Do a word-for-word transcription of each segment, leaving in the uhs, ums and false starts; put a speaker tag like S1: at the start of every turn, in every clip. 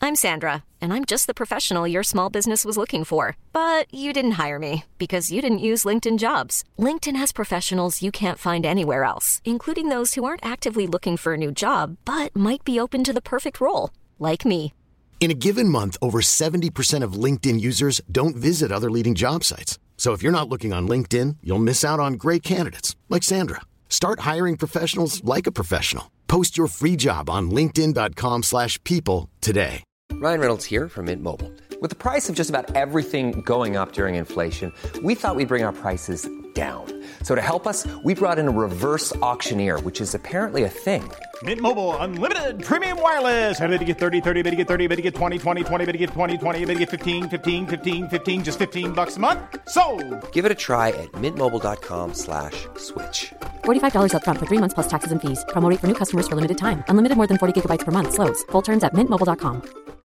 S1: I'm Sandra, and I'm just the professional your small business was looking for. But you didn't hire me because you didn't use LinkedIn Jobs. LinkedIn has professionals you can't find anywhere else, including those who aren't actively looking for a new job, but might be open to the perfect role, like me.
S2: In a given month, over seventy percent of LinkedIn users don't visit other leading job sites. So if you're not looking on LinkedIn, you'll miss out on great candidates like Sandra. Start hiring professionals like a professional. Post your free job on linkedin dot com slash people today.
S3: Ryan Reynolds here from Mint Mobile. With the price of just about everything going up during inflation, we thought we'd bring our prices down. So to help us, we brought in a reverse auctioneer, which is apparently a thing.
S4: Mint Mobile Unlimited Premium Wireless. How to get thirty, thirty, how to get thirty, how to get twenty, twenty, twenty, how to get twenty, twenty, how to get fifteen, fifteen, fifteen, fifteen, just fifteen bucks a month? Sold!
S3: Give it a try at mintmobile.com slash switch.
S5: forty-five dollars up front for three months plus taxes and fees. Promo rate for new customers for limited time. Unlimited more than forty gigabytes per month. Slows full terms at mint mobile dot com.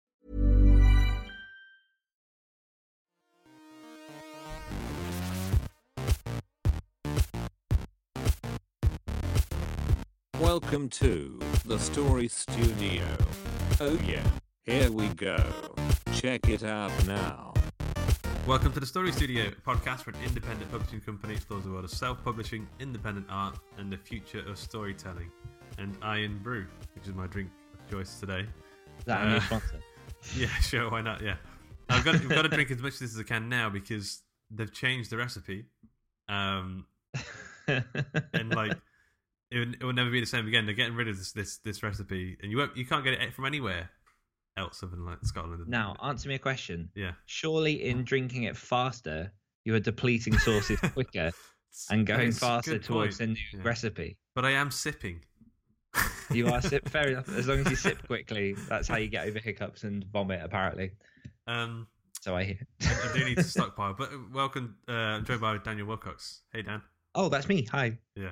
S6: Welcome to the Story Studio. Oh yeah, here we go. Check it out now.
S7: Welcome to the Story Studio, a podcast for an independent publishing company explores the world of self-publishing, independent art, and the future of storytelling. And Iron Brew, which is my drink of choice today.
S8: Is that a new sponsor?
S7: Yeah, sure, why not? Yeah, I've got, I've got to drink as much of this as I can now because they've changed the recipe, um, and like. It will, it will never be the same again. They're getting rid of this this, this recipe, and you won't, you can't get it from anywhere else other than like Scotland.
S8: Now, answer me a question.
S7: Yeah.
S8: Surely, in drinking it faster, you are depleting sources quicker and going
S7: It's a
S8: faster
S7: good
S8: towards
S7: point.
S8: the new
S7: Yeah.
S8: recipe.
S7: But I am sipping.
S8: You are sip fair enough. As long as you sip quickly, that's how you get over hiccups and vomit. Apparently.
S7: Um,
S8: so I hear.
S7: I, I do need to stockpile. But welcome, uh, I'm joined by Daniel Wilcox. Hey, Dan.
S8: Oh, that's me. Hi.
S7: Yeah.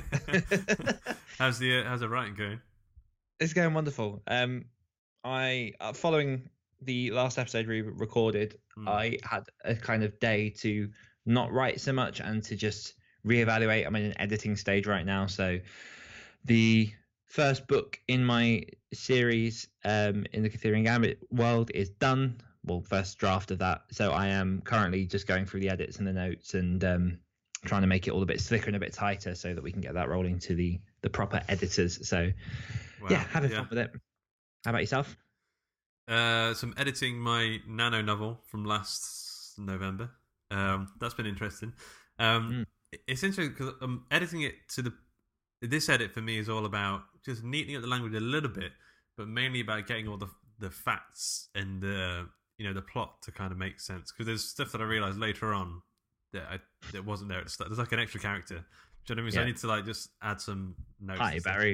S7: how's the uh, how's the writing going?
S8: It's going wonderful. Um, I uh, following the last episode we recorded, mm. I had a kind of day to not write so much and to just reevaluate. I'm in an editing stage right now, so the first book in my series, um, in the Catherian Gambit world, is done. Well, first draft of that. So I am currently just going through the edits and the notes and um. trying to make it all a bit slicker and a bit tighter so that we can get that rolling to the the proper editors. So wow. yeah, having yeah. fun with it. How about yourself?
S7: Uh, so I'm editing my nano novel from last November. Um, that's been interesting. Um, mm. It's interesting because I'm editing it to the. This edit for me is all about just neatening up the language a little bit, but mainly about getting all the the facts and the you know the plot to kind of make sense. Because there's stuff that I realized later on that I, that wasn't there at the start. There's like an extra character. Do you know what I mean? So
S8: yeah.
S7: I need to like just add some notes.
S8: Hi, Barry.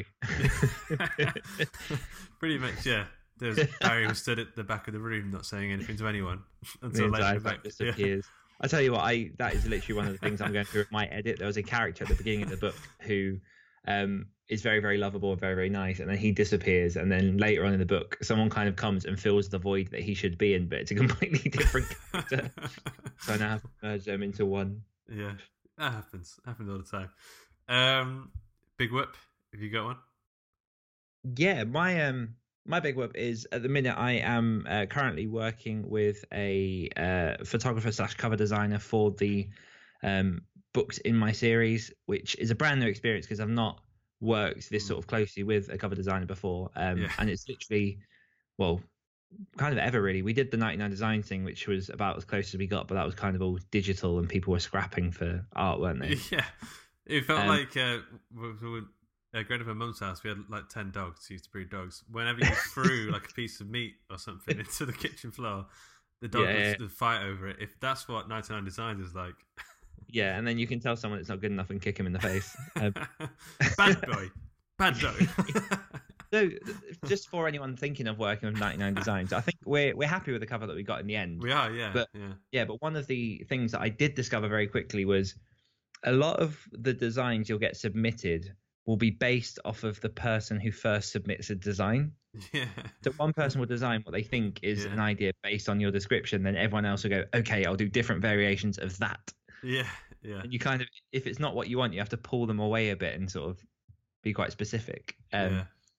S7: Pretty much, yeah. There's Barry was stood at the back of the room, not saying anything to anyone until
S8: the
S7: later. Back.
S8: Just appears. Yeah. I tell you what, I that is literally one of the things I'm going through with my edit. There was a character at the beginning of the book who um, is very, very lovable and very, very nice, and then he disappears, and then later on in the book, someone kind of comes and fills the void that he should be in, but it's a completely different character. So I now have to merge them into one.
S7: Yeah, that happens. Happens all the time. Um, big whip. Have you got one?
S8: Yeah, my um. My big whoop is, at the minute, I am uh, currently working with a uh, photographer slash cover designer for the um, books in my series, which is a brand new experience because I've not worked this sort of closely with a cover designer before. Um, yeah. And it's literally, well, kind of ever really. We did the ninety-nine design thing, which was about as close as we got, but that was kind of all digital and people were scrapping for art, weren't they?
S7: Yeah. It felt
S8: um,
S7: like... Uh, we, we, Uh, growing up at Mum's house, we had like ten dogs. She used to breed dogs. Whenever you threw like a piece of meat or something into the kitchen floor, the dog
S8: yeah,
S7: would
S8: yeah.
S7: would fight over it. If that's what ninety-nine Designs is like,
S8: yeah, and then you can tell someone it's not good enough and kick him in the face. Um,
S7: bad boy, bad boy.
S8: So, just for anyone thinking of working with ninety-nine Designs, I think we're we're happy with the cover that we got in the end.
S7: We are, yeah,
S8: but
S7: yeah,
S8: yeah. But one of the things that I did discover very quickly was a lot of the designs you'll get submitted will be based off of the person who first submits a design.
S7: Yeah.
S8: So one person will design what they think is
S7: yeah.
S8: an idea based on your description, then everyone else will go, okay, I'll do different variations of that.
S7: Yeah, yeah.
S8: And you kind of, if it's not what you want, you have to pull them away a bit and sort of be quite specific. Um,
S7: yeah.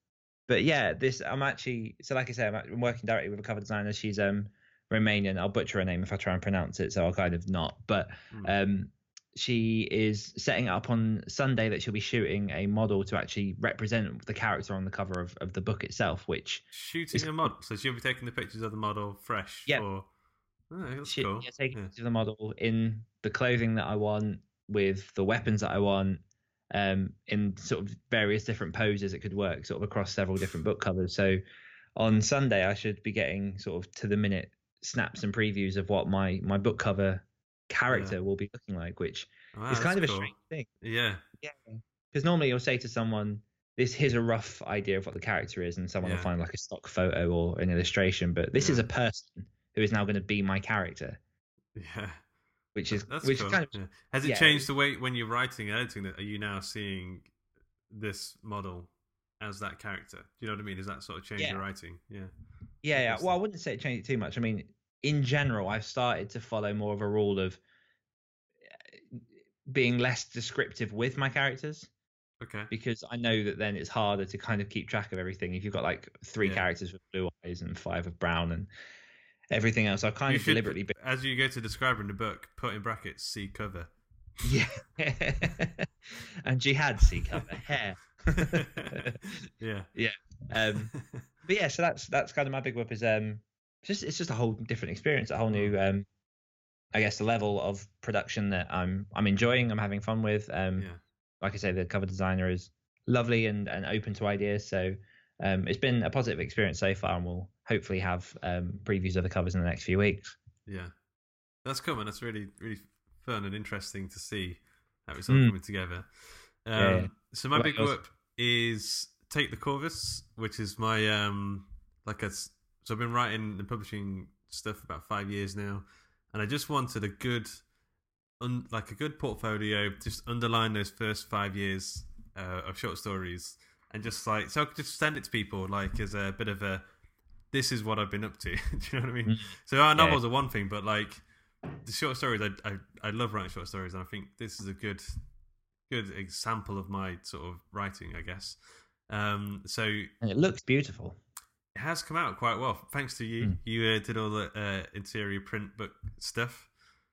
S8: but yeah, this I'm actually so like I say, I'm, I'm working directly with a cover designer. She's um Romanian. I'll butcher her name if I try and pronounce it, so I'll kind of not. But mm. um, she is setting it up on Sunday that she'll be shooting a model to actually represent the character on the cover of, of the book itself. Which
S7: shooting
S8: is,
S7: a model, so she'll be taking the pictures of the model fresh.
S8: Yeah,
S7: or... oh, that's
S8: she,
S7: cool.
S8: Yeah, taking
S7: yeah.
S8: pictures of the model in the clothing that I want, with the weapons that I want. Um, in sort of various different poses it could work sort of across several different book covers. So on Sunday I should be getting sort of to the minute snaps and previews of what my my book cover character yeah. will be looking like, which
S7: wow,
S8: is kind of
S7: cool.
S8: a strange thing.
S7: Yeah.
S8: Yeah. Because normally you'll say to someone, this here's a rough idea of what the character is, and someone
S7: yeah.
S8: will find like a stock photo or an illustration, but this
S7: yeah.
S8: is a person who is now going to be my character.
S7: Yeah.
S8: Which is
S7: That's
S8: which
S7: cool.
S8: kind of
S7: yeah. Has it
S8: yeah.
S7: changed the way when you're writing and editing that? Are you now seeing this model as that character? Do you know what I mean? Does that sort of change
S8: yeah.
S7: your writing? Yeah.
S8: Yeah, yeah. Well, I wouldn't say it changed it too much. I mean, in general, I've started to follow more of a rule of being less descriptive with my characters.
S7: Okay.
S8: Because I know that then it's harder to kind of keep track of everything. If you've got like three yeah. characters with blue eyes and five with brown and everything else, I've kind
S7: you
S8: of
S7: should,
S8: deliberately been...
S7: as you go to describe in the book, put in brackets C cover.
S8: Yeah. And jihad C cover hair.
S7: yeah.
S8: Yeah. Um, but yeah, so that's that's kind of my big whoop is um it's just it's just a whole different experience, a whole new um I guess the level of production that I'm I'm enjoying, I'm having fun with. Um
S7: yeah.
S8: Like I say, the cover designer is lovely and, and open to ideas. So um it's been a positive experience so far, and we'll hopefully have um previews of the covers in the next few weeks.
S7: Yeah. That's cool, man. That's really, really fun and interesting to see how it's all mm. coming together. Um, yeah, yeah. So my what big work is Take the Corvus, which is my um like a so I've been writing and publishing stuff for about five years now, and I just wanted a good un, like a good portfolio, just underline those first five years uh, of short stories, and just like so I could just send it to people like as a bit of a this is what I've been up to. Do you know what I mean? Mm. So our novels yeah. are one thing, but like the short stories, I, I I love writing short stories, and I think this is a good good example of my sort of writing, I guess. Um, so
S8: and it looks beautiful.
S7: It has come out quite well, thanks to you. Mm. You uh, did all the uh, interior print book stuff.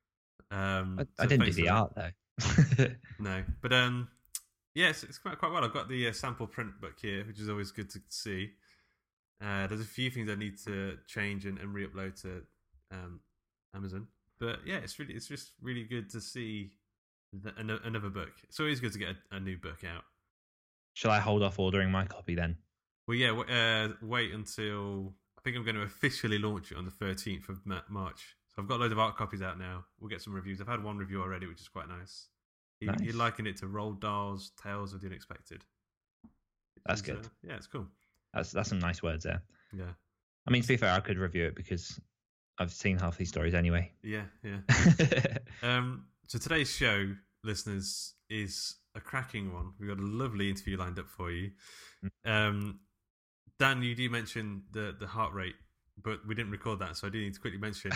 S7: Um,
S8: I,
S7: so
S8: I didn't do the art though.
S7: No, but um, yeah, it's, it's come out quite well. I've got the uh, sample print book here, which is always good to see. Uh, there's a few things I need to change and, and re-upload to um, Amazon, but yeah, it's really it's just really good to see the, another book. It's always good to get a, a new book out.
S8: Shall I hold off ordering my copy then?
S7: Well, yeah, uh, wait until I think I'm going to officially launch it on the thirteenth of March. So I've got loads of art copies out now. We'll get some reviews. I've had one review already, which is quite nice. He, nice. He likened it to Roald Dahl's Tales of the Unexpected.
S8: That's
S7: is,
S8: good.
S7: Uh, yeah, it's cool.
S8: That's that's some nice words there.
S7: Yeah.
S8: I mean, to be fair, I could review it because I've seen half these stories anyway.
S7: Yeah, yeah. um, so today's show, listeners, is a cracking one. We've got a lovely interview lined up for you. Um, Dan, you do mention the, the heart rate, but we didn't record that, so I do need to quickly mention.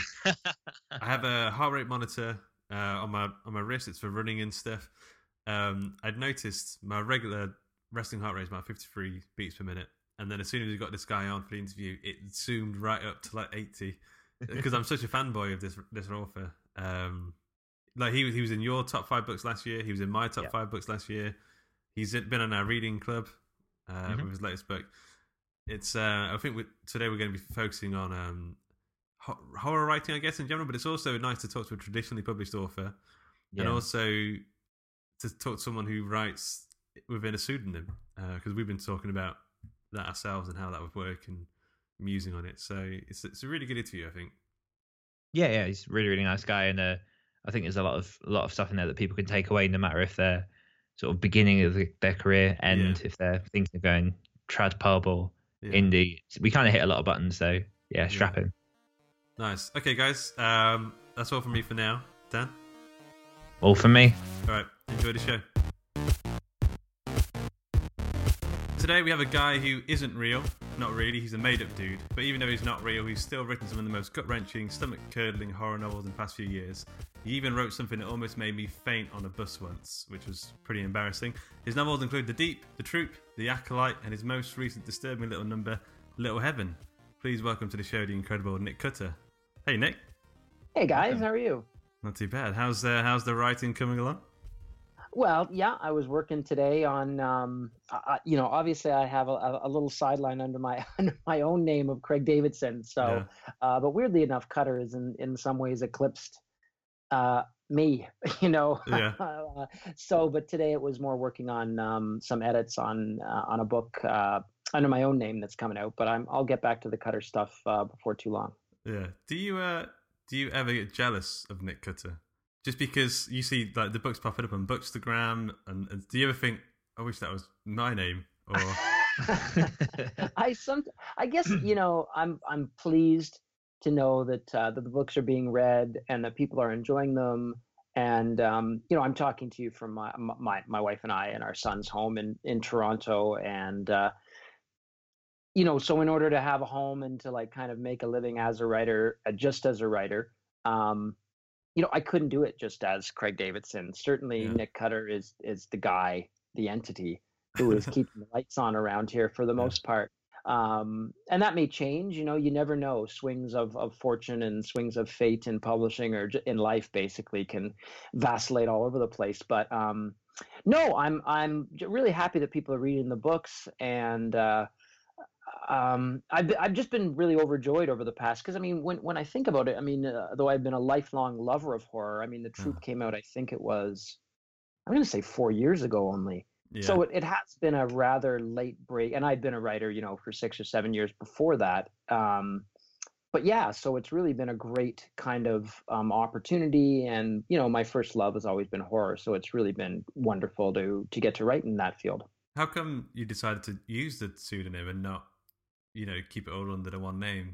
S7: I have a heart rate monitor uh, on my on my wrist. It's for running and stuff. Um, I'd noticed my regular resting heart rate is about fifty-three beats per minute, and then as soon as we got this guy on for the interview, it zoomed right up to like eighty because I'm such a fanboy of this this author. Um, like he was he was in your top five books last year. He was in my top yeah. five books last year. He's been on our reading club uh, mm-hmm. with his latest book. It's uh, I think we, today we're going to be focusing on um, ho- horror writing, I guess, in general. But it's also nice to talk to a traditionally published author, yeah. and also to talk to someone who writes within a pseudonym, because uh, we've been talking about that ourselves and how that would work and musing on it. So it's it's a really good interview, I think.
S8: Yeah, yeah, he's a really really nice guy, and uh, I think there's a lot of a lot of stuff in there that people can take away, no matter if they're sort of beginning of the, their career and
S7: yeah.
S8: if they're thinking of going trad pub or
S7: yeah.
S8: indie. We kind of hit a lot of buttons, so yeah, strap
S7: yeah.
S8: in.
S7: Nice. Okay, guys, um, that's all from me for now. Dan?
S8: All from me.
S7: All right, enjoy the show. Today we have a guy who isn't real, not really. He's a made-up dude. But even though he's not real, he's still written some of the most gut-wrenching, stomach-curdling horror novels in the past few years. He even wrote something that almost made me faint on a bus once, which was pretty embarrassing. His novels include The Deep, The Troop, The Acolyte, and his most recent disturbing little number, Little Heaven. Please welcome to the show the incredible Nick Cutter. Hey, Nick.
S9: Hey, guys. How are you?
S7: Not too bad. How's uh, how's the writing coming along?
S9: Well, yeah, I was working today on, um, uh, you know, obviously I have a, a little sideline under my under my own name of Craig Davidson. So, yeah. uh, but weirdly enough, Cutter is in, in some ways eclipsed uh, me, you know.
S7: Yeah.
S9: uh, so, but today it was more working on um, some edits on uh, on a book uh, under my own name that's coming out. But I'm I'll get back to the Cutter stuff uh, before too long.
S7: Yeah. Do you uh do you ever get jealous of Nick Cutter? Just because you see like the books popping up on Bookstagram, and, and do you ever think, I wish that was my name? Or
S9: I some I guess you know I'm I'm pleased to know that uh, that the books are being read and that people are enjoying them, and um, you know I'm talking to you from my my my wife and I and our son's home in in Toronto, and uh, you know so in order to have a home and to like kind of make a living as a writer, uh, just as a writer. Um, You know, I couldn't do it just as Craig Davidson. Certainly, yeah. Nick Cutter is is the guy, the entity, who is keeping the lights on around here for the most part. Um, and that may change. You know, you never know. Swings of, of fortune and swings of fate in publishing or in life basically can vacillate all over the place. But um, no, I'm I'm really happy that people are reading the books, and uh, Um, I've I've just been really overjoyed over the past, because I mean when when I think about it, I mean uh, though I've been a lifelong lover of horror, I mean The Troop mm. came out, I think it was, I'm going to say four years ago only. Yeah. So it, it has been a rather late break, and I'd been a writer, you know, for six or seven years before that. Um, but yeah, so it's really been a great kind of um, opportunity, and you know my first love has always been horror, so it's really been wonderful to to get to write in that field.
S7: How come you decided to use the pseudonym and not, you know, keep it all under the one name?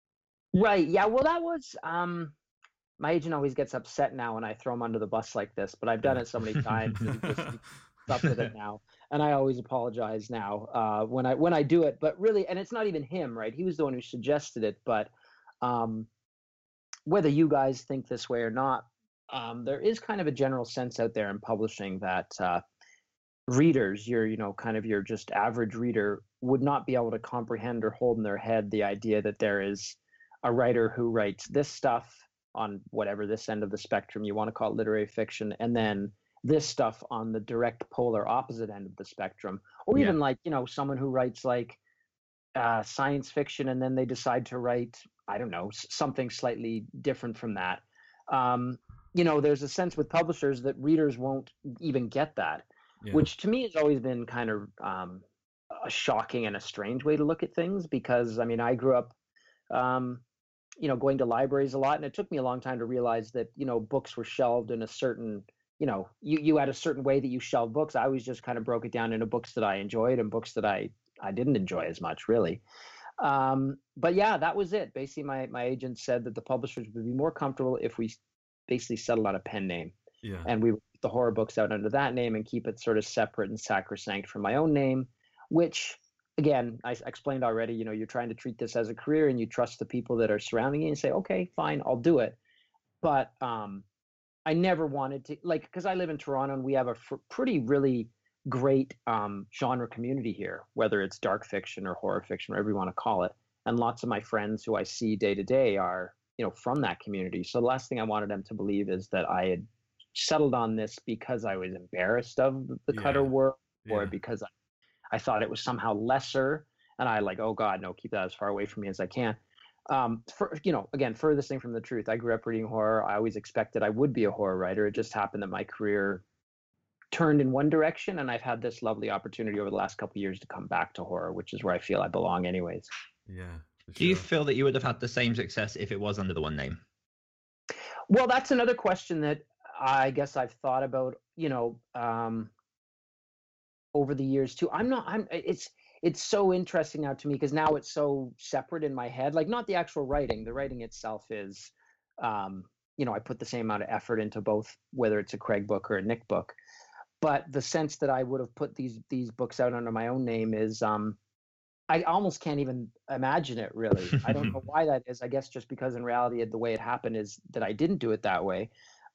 S9: Right. Yeah. Well, that was, um, my agent always gets upset now when I throw him under the bus like this, but I've done it so many times that he just stuck with it now. And I always apologize now, uh, when I, when I do it, but really, and it's not even him, right? He was the one who suggested it, but, um, whether you guys think this way or not, um, there is kind of a general sense out there in publishing that, uh, readers, your, you know, kind of your just average reader would not be able to comprehend or hold in their head the idea that there is a writer who writes this stuff on whatever this end of the spectrum you want to call it, literary fiction, and then this stuff on the direct polar opposite end of the spectrum, or yeah. even like, you know, someone who writes like uh, science fiction and then they decide to write, I don't know, something slightly different from that. Um, you know, there's a sense with publishers that readers won't even get that. Yeah. Which to me has always been kind of um, a shocking and a strange way to look at things, because I mean I grew up, um, you know, going to libraries a lot, and it took me a long time to realize that you know books were shelved in a certain, you know, you you had a certain way that you shelved books. I always just kind of broke it down into books that I enjoyed and books that I I didn't enjoy as much, really. Um, but yeah, that was it. Basically, my my agent said that the publishers would be more comfortable if we basically settled on a pen name.
S7: Yeah.
S9: And we would put the horror books out under that name and keep it sort of separate and sacrosanct from my own name, which, again, I explained already, you know, you're trying to treat this as a career and you trust the people that are surrounding you and say, okay, fine, I'll do it. But um, I never wanted to, like, because I live in Toronto and we have a f- pretty, really great um, genre community here, whether it's dark fiction or horror fiction, whatever you want to call it. And lots of my friends who I see day to day are, you know, from that community. So the last thing I wanted them to believe is that I had settled on this because I was embarrassed of the yeah. Cutter work, or yeah. because I, I thought it was somehow lesser, and I like, oh God, no, keep that as far away from me as I can. Um, for, you know, again, furthest thing from the truth. I grew up reading horror. I always expected I would be a horror writer. It just happened that my career turned in one direction, and I've had this lovely opportunity over the last couple of years to come back to horror, which is where I feel I belong anyways.
S7: Yeah. Sure.
S8: Do you feel that you would have had the same success if it was under the one name?
S9: Well, that's another question that I guess I've thought about, you know, um, over the years too. I'm not, I'm, it's, it's so interesting now to me because now it's so separate in my head, like not the actual writing, the writing itself is, um, you know, I put the same amount of effort into both, whether it's a Craig book or a Nick book, but the sense that I would have put these, these books out under my own name is, um, I almost can't even imagine it, really. I don't know why that is. I guess just because in reality, the way it happened is that I didn't do it that way.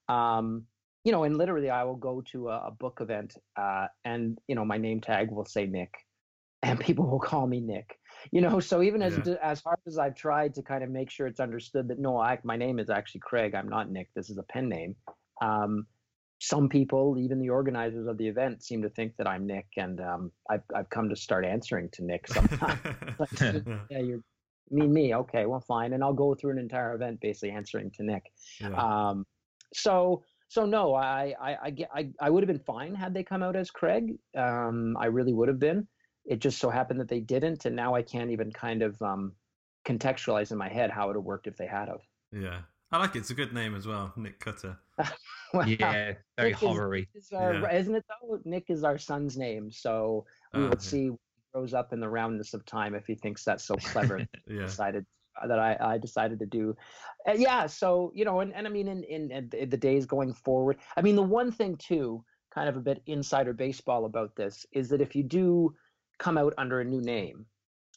S9: Um, you know, and literally I will go to a, a book event uh, and, you know, my name tag will say Nick and people will call me Nick, you know, so even as,
S7: Yeah.
S9: as hard as I've tried to kind of make sure it's understood that, no, I, my name is actually Craig. I'm not Nick. This is a pen name. Um, some people, even the organizers of the event, seem to think that I'm Nick, and um, I've I've come to start answering to Nick sometimes. Like, yeah, you're me, me. Okay, well, fine, and I'll go through an entire event basically answering to Nick.
S7: Yeah.
S9: Um, so so no, I I I get I, I would have been fine had they come out as Craig. Um, I really would have been. It just so happened that they didn't, and now I can't even kind of um, contextualize in my head how it would have worked if they had have.
S7: Yeah. I like it. It's a good name as well, Nick Cutter.
S9: Well,
S8: Yeah, very
S9: Nick is-
S8: horror-y.
S9: is our-
S7: Yeah.
S9: Isn't it though? Nick is our son's name, so we
S7: Oh,
S9: will
S7: yeah.
S9: see when he grows up in the roundness of time if he thinks that's so clever. that he
S7: Yeah.
S9: decided that I, I decided to do. Uh, yeah, so you know, and, and I mean, in, in in the the days going forward, I mean, the one thing too, kind of a bit insider baseball about this is that if you do come out under a new name,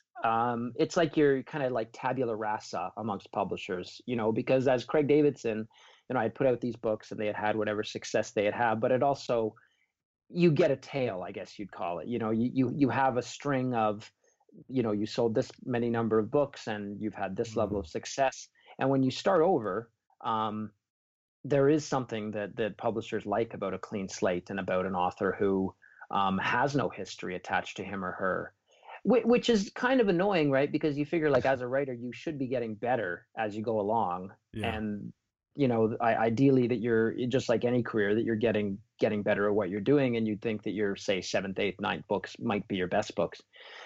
S9: um, it's like you're kind of like tabula rasa amongst publishers, you know, because as Craig Davidson, you know, I had put out these books and they had had whatever success they had had, but it also, you get a tail, I guess you'd call it. You know, you you you have a string of, you know, you sold this many number of books and you've had this level of success. And when you start over, um, there is something that that publishers like about a clean slate and about an author who um, has no history attached to him or her, Wh- which is kind of annoying, right? Because you figure, like, as a writer, you should be getting better as you go along,
S7: Yeah.
S9: and you know, I, ideally that you're just like any career, that you're getting getting better at what you're doing, and you'd think that your, say, seventh, eighth, ninth books might be your best books.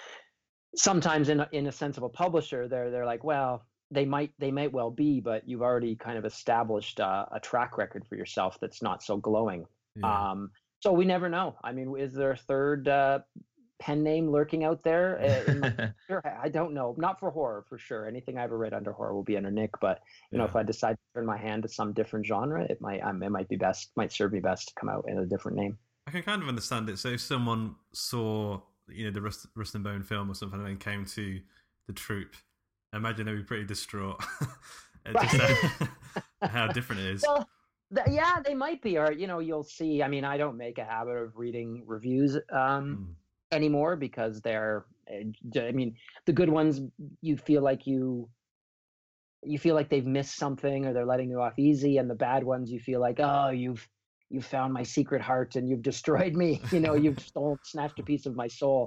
S9: Sometimes, in a, in a sense of a publisher, they're they're like, well, they might they might well be, but you've already kind of established uh, a track record for yourself that's not so glowing.
S7: Yeah.
S9: Um, so we never know. I mean, is there a third uh, pen name lurking out there? Uh, in my, Sure, I I don't know. Not for horror, for sure. Anything I ever read under horror will be under Nick. But you know,
S7: Yeah.
S9: if I decide to turn my hand to some different genre, it might um, it might be best, might serve me best to come out in a different name.
S7: I can kind of understand it. So if someone saw, you know, the Rust, Rust and Bone film or something and then came to the troupe, I imagine they'd be pretty distraught at just how, how different it is.
S9: Well, th- yeah, they might be. Or you know, you'll see. I mean, I don't make a habit of reading reviews um,
S7: Mm.
S9: anymore because they're. uh, I mean, the good ones, you feel like you. You feel like they've missed something, or they're letting you off easy, and the bad ones, you feel like, oh, you've you've found my secret heart and you've destroyed me. You know, you've stolen, snatched a piece of my soul.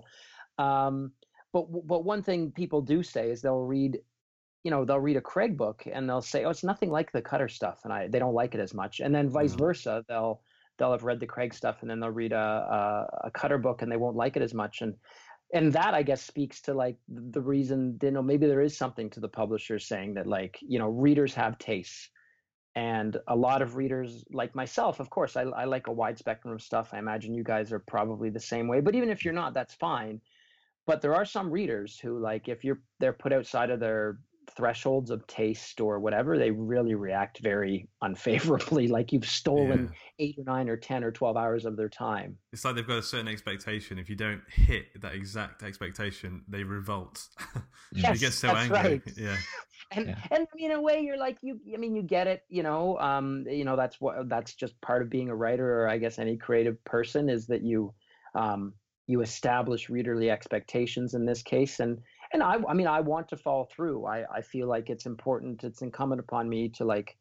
S9: Um, but but one thing people do say is they'll read, you know, they'll read a Craig book and they'll say, oh, it's nothing like the Cutter stuff, and I they don't like it as much. And then vice
S7: Yeah.
S9: versa, they'll they'll have read the Craig stuff and then they'll read a, a a Cutter book and they won't like it as much. And and that, I guess, speaks to like the reason, you know, maybe there is something to the publishers saying that, like, you know, readers have tastes. And a lot of readers, like myself, of course, I, I like a wide spectrum of stuff. I imagine you guys are probably the same way. But even if you're not, that's fine. But there are some readers who, like, if you're they're put outside of their thresholds of taste or whatever, they really react very unfavorably, like you've stolen eight or nine or ten or twelve hours of their time.
S7: It's like they've got a certain expectation. If you don't hit that exact expectation, they revolt.
S9: Yes,
S7: they get so
S9: that's
S7: angry.
S9: right.
S7: Yeah.
S9: And
S8: Yeah.
S9: and I mean, in a way, you're like, you. I mean, you get it. You know, um, you know, that's what that's just part of being a writer, or I guess any creative person, is that you, um, you establish readerly expectations in this case, and and I, I mean, I want to follow through. I I feel like it's important. It's incumbent upon me to, like,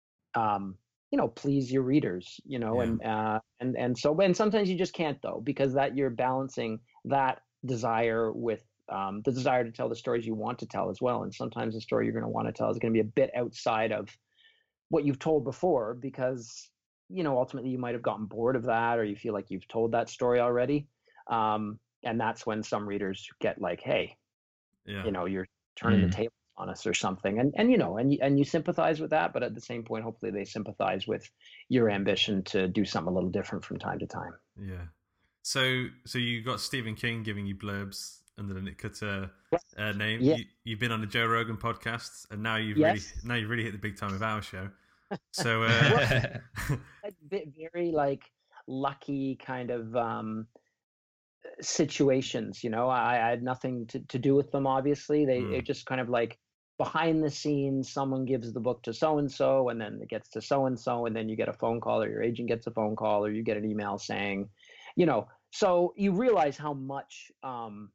S9: um, you know, please your readers. You know,
S7: Yeah.
S9: and uh, and and so, and sometimes you just can't, though, because that you're balancing that desire with um, the desire to tell the stories you want to tell as well. And sometimes the story you're going to want to tell is going to be a bit outside of what you've told before, because, you know, ultimately you might have gotten bored of that, or you feel like you've told that story already. Um, and that's when some readers get like, hey,
S7: Yeah.
S9: you know, you're turning
S8: Mm.
S9: the tables on us or something. And, and, you know, and, you- and you sympathize with that, but at the same point, hopefully they sympathize with your ambition to do something a little different from time to time.
S7: Yeah. So, so you got Stephen King giving you blurbs under the Nick Cutter uh, name.
S9: Yeah.
S7: You, you've been on the Joe Rogan podcast, and now you've
S9: Yes.
S7: really now you've really hit the big time with our show. So, uh,
S9: A bit very like lucky kind of um situations. You know, I, I had nothing to, to do with them. Obviously, they
S7: Mm.
S9: it just kind of like behind the scenes. Someone gives the book to so and so, and then it gets to so and so, and then you get a phone call, or your agent gets a phone call, or you get an email saying, you know. So you realize how much, um,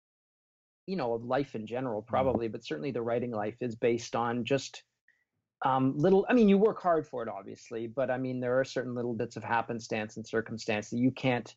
S9: you know, of life in general, probably, but certainly the writing life is based on just um, little. I mean, you work hard for it, obviously, but I mean, there are certain little bits of happenstance and circumstance that you can't.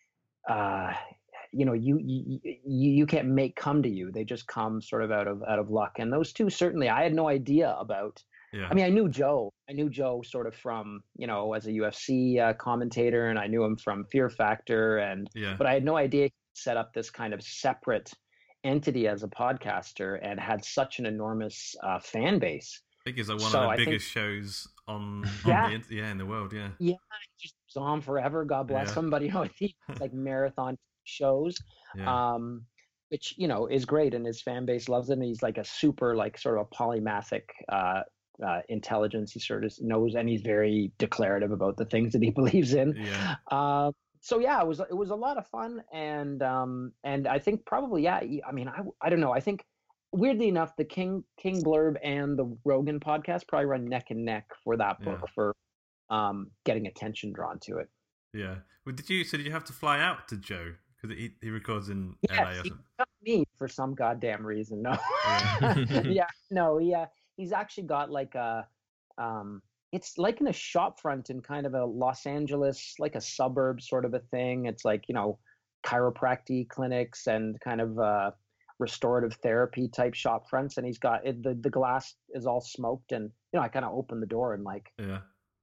S9: Uh, you know, you, you you you can't make come to you. They just come sort of out of out of luck. And those two, certainly, I had no idea about.
S7: Yeah.
S9: I mean, I knew Joe. I knew Joe sort of from, you know, as a U F C uh, commentator, and I knew him from Fear Factor, and
S7: Yeah.
S9: but I had no idea he set up this kind of separate entity as a podcaster and had such an enormous uh, fan base.
S7: I think it's like one
S9: So
S7: of the
S9: I think-
S7: biggest shows on, on
S9: Yeah.
S7: the int- yeah in the world. Yeah.
S9: Yeah, he just was on forever. God bless
S7: Yeah.
S9: him. But you know, he like marathon shows.
S7: Yeah.
S9: um, which you know is great, and his fan base loves it. And he's like a super, like sort of a polymathic uh, uh, intelligence. He sort of knows, and he's very declarative about the things that he believes in.
S7: Yeah.
S9: Uh, so yeah, it was it was a lot of fun, and um, and I think probably yeah. I mean, I I don't know. I think weirdly enough, the King King Blurb and the Rogan podcast probably run neck and neck for that book
S7: Yeah.
S9: for um, getting attention drawn to it.
S7: Yeah. Well, did you? So did you have to fly out to Joe because he he records in L A
S9: Yes,
S7: or
S9: he
S7: something?
S9: got me for some goddamn reason. No,
S7: Yeah.
S9: yeah, no, he uh, he's actually got like a, um, it's like in a shop front in kind of a Los Angeles, like a suburb sort of a thing. It's like, you know, chiropractic clinics and kind of uh, restorative therapy type shop fronts. And he's got it, the the glass is all smoked, and you know, I kind of open the door and like,
S7: Yeah.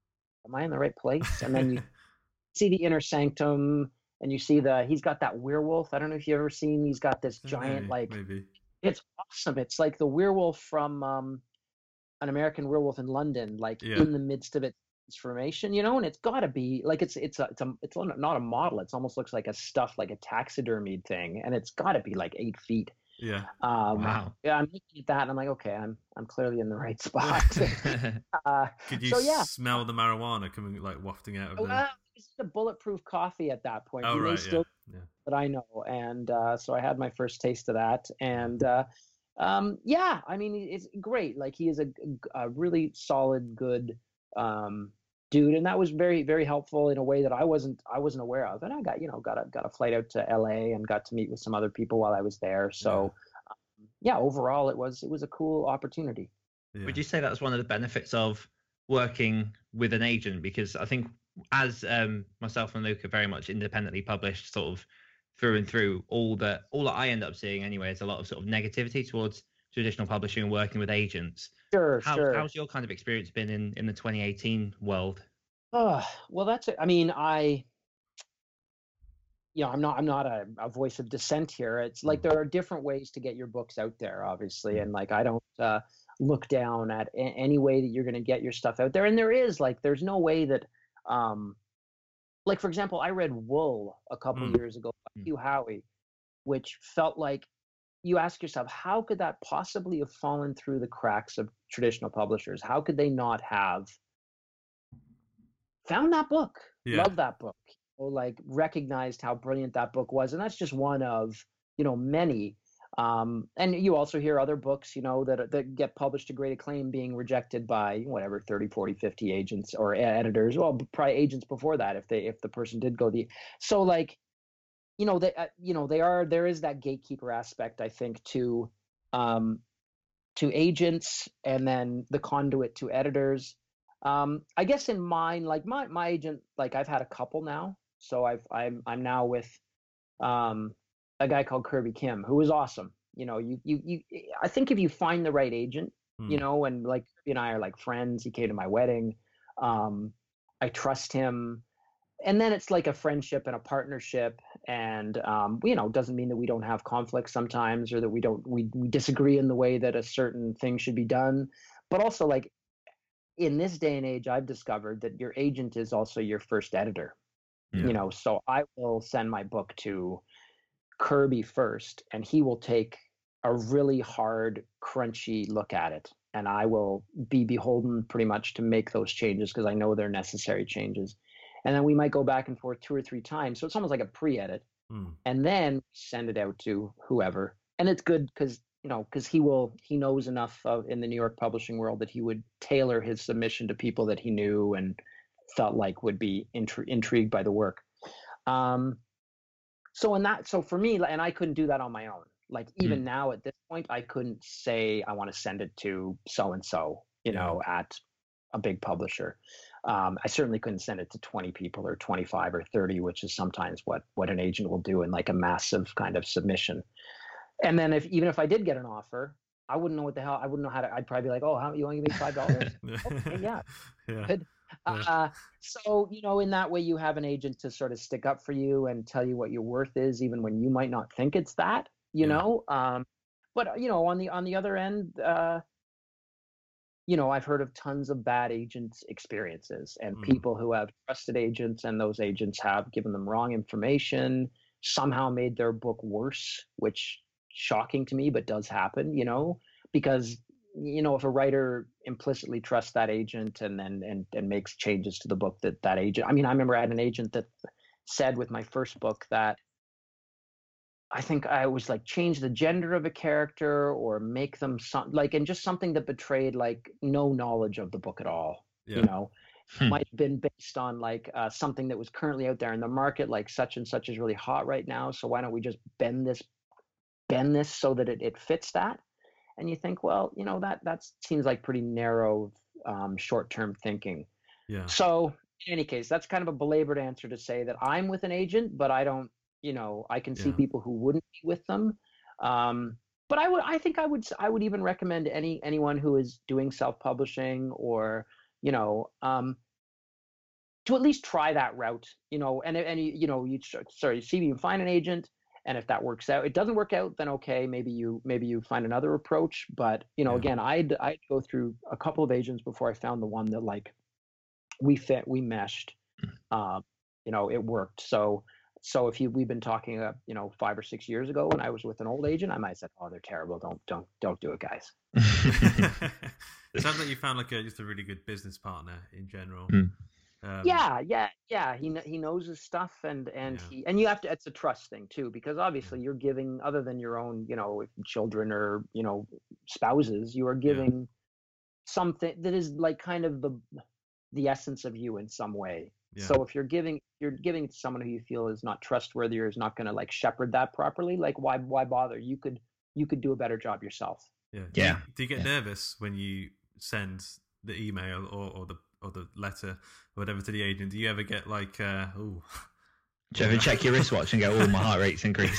S9: am I in the right place? And then you see the inner sanctum. And you see the, he's got that werewolf. I don't know if you've ever seen, he's got this giant,
S7: Maybe,
S9: like,
S7: maybe.
S9: it's awesome. It's like the werewolf from um, An American Werewolf in London, like
S7: Yeah.
S9: in the midst of its transformation, you know, and it's got to be like, it's, it's a, it's a, it's not a model. It almost looks like a stuffed, like a taxidermied thing. And it's got to be like eight feet.
S7: Yeah.
S9: Um,
S8: Wow.
S9: Yeah. I'm looking at that and I'm like, okay, I'm, I'm clearly in the right spot. uh,
S7: Could you
S9: so yeah.
S7: smell the marijuana coming like wafting out of the?
S9: Well, it's a bulletproof coffee at that point.
S7: oh
S9: He may
S7: right.
S9: still
S7: Yeah. Yeah.
S9: that I know. And uh, so I had my first taste of that. And uh, um, yeah, I mean, it's great. Like he is a, a really solid, good um, dude. And that was very, very helpful in a way that I wasn't, I wasn't aware of. And I got, you know, got a, got a flight out to L A and got to meet with some other people while I was there. So um, yeah, overall it was, it was a cool opportunity.
S7: Yeah.
S8: Would you say that's one of the benefits of working with an agent? Because I think as um, myself and Luke are very much independently published, sort of through and through, all that all that I end up seeing anyway is a lot of sort of negativity towards traditional publishing and working with agents.
S9: Sure,
S8: How,
S9: sure.
S8: How's your kind of experience been in, in the twenty eighteen world?
S9: Oh, well, that's it. I mean, I, you know, I'm not, I'm not a, a voice of dissent here. It's like there are different ways to get your books out there, obviously, and like I don't uh, look down at a- any way that you're going to get your stuff out there. And there is like, there's no way that, um, like for example, I read Wool a couple
S7: Mm.
S9: years ago by
S8: Mm.
S9: Hugh Howey, which felt like you ask yourself, how could that possibly have fallen through the cracks of traditional publishers? How could they not have found that book,
S7: Yeah.
S9: love that book, or like recognized how brilliant that book was? And that's just one of, you know, many. Um, and you also hear other books, you know, that that get published to great acclaim being rejected by whatever thirty, forty, fifty agents or editors. Well, probably agents before that if they if the person did go the so like, you know, they uh, you know they are there is that gatekeeper aspect, I think, to um, to agents, and then the conduit to editors. Um, I guess in mine, like my my agent, like I've had a couple now, so I've I'm I'm now with um, a guy called Kirby Kim, who is awesome. You know, you you you. I think if you find the right agent, you
S7: Mm.
S9: know, and like Kirby and I are like friends. He came to my wedding. Um, I trust him, and then it's like a friendship and a partnership. And um, you know, doesn't mean that we don't have conflicts sometimes, or that we don't we we disagree in the way that a certain thing should be done. But also, like in this day and age, I've discovered that your agent is also your first editor.
S7: Yeah.
S9: You know, so I will send my book to Kirby first, and he will take a really hard, crunchy look at it, and I will be beholden pretty much to make those changes because I know they're necessary changes. And then we might go back and forth two or three times, so it's almost like a pre-edit.
S7: Hmm.
S9: and then send it out to whoever. And it's good because, you know, because he will, he knows enough of, in the New York publishing world that he would tailor his submission to people that he knew and felt like would be intri- intrigued by the work. Um, so in that, so for me, and I couldn't do that on my own. Like even
S8: Mm.
S9: now at this point, I couldn't say I want to send it to so and so, you know, at a big publisher. Um, I certainly couldn't send it to twenty people or twenty-five or thirty, which is sometimes what what an agent will do in like a massive kind of submission. And then if even if I did get an offer, I wouldn't know what the hell. I wouldn't know how to. I'd probably be like, "Oh, how you want to give me five dollars?" Okay, yeah,
S7: Yeah.
S9: good.
S7: Yeah.
S9: Uh, so you know, in that way, you have an agent to sort of stick up for you and tell you what your worth is, even when you might not think it's that. You
S7: Yeah.
S9: know, um, but you know, on the on the other end, uh, you know, I've heard of tons of bad agents' experiences and
S7: Mm.
S9: people who have trusted agents, and those agents have given them wrong information, somehow made their book worse, which shocking to me, but does happen, you know, because you know, if a writer implicitly trusts that agent and then and, and makes changes to the book that that agent, I mean, I remember I had an agent that said with my first book that I think I was like change the gender of a character or make them some like, and just something that betrayed like no knowledge of the book at all.
S7: Yeah.
S9: You know,
S8: Hmm.
S9: might have been based on like uh, something that was currently out there in the market, like such and such is really hot right now. So why don't we just bend this, bend this so that it, it fits that? And you think, well, you know, that that seems like pretty narrow, um, short-term thinking.
S7: Yeah.
S9: So in any case, that's kind of a belabored answer to say that I'm with an agent, but I don't, you know, I can see
S7: Yeah.
S9: people who wouldn't be with them. Um, but I would, I think I would, I would even recommend any anyone who is doing self-publishing or, you know, um, to at least try that route, you know, and and you, you know, you sorry, see if you can find an agent. And if that works out, it doesn't work out, then okay, maybe you maybe you find another approach. But you know,
S7: Yeah.
S9: again, I'd I'd go through a couple of agents before I found the one that like we fit, we meshed, um, you know, it worked. So so if you we've been talking, uh, you know, five or six years ago when I was with an old agent, I might have said, oh, they're terrible. Don't don't don't do it, guys.
S7: It sounds like you found like a just a really good business partner in general.
S8: Mm.
S7: Um,
S9: yeah, yeah, yeah. He kn- he knows his stuff, and and
S7: Yeah.
S9: he and you have to. It's a trust thing too, because obviously you're giving, other than your own, you know, children or you know spouses, you are giving something that is like kind of the the essence of you in some way.
S7: Yeah.
S9: So if you're giving you're giving it to someone who you feel is not trustworthy or is not going to like shepherd that properly, like why why bother? You could you could do a better job yourself.
S7: Yeah. Do
S8: Yeah.
S7: You, do you get
S8: Yeah.
S7: nervous when you send the email or, or the or the letter or whatever to the agent? Do you ever get like, uh, oh?
S8: Do you ever check your wristwatch and go, "Oh, my heart rate's increased"?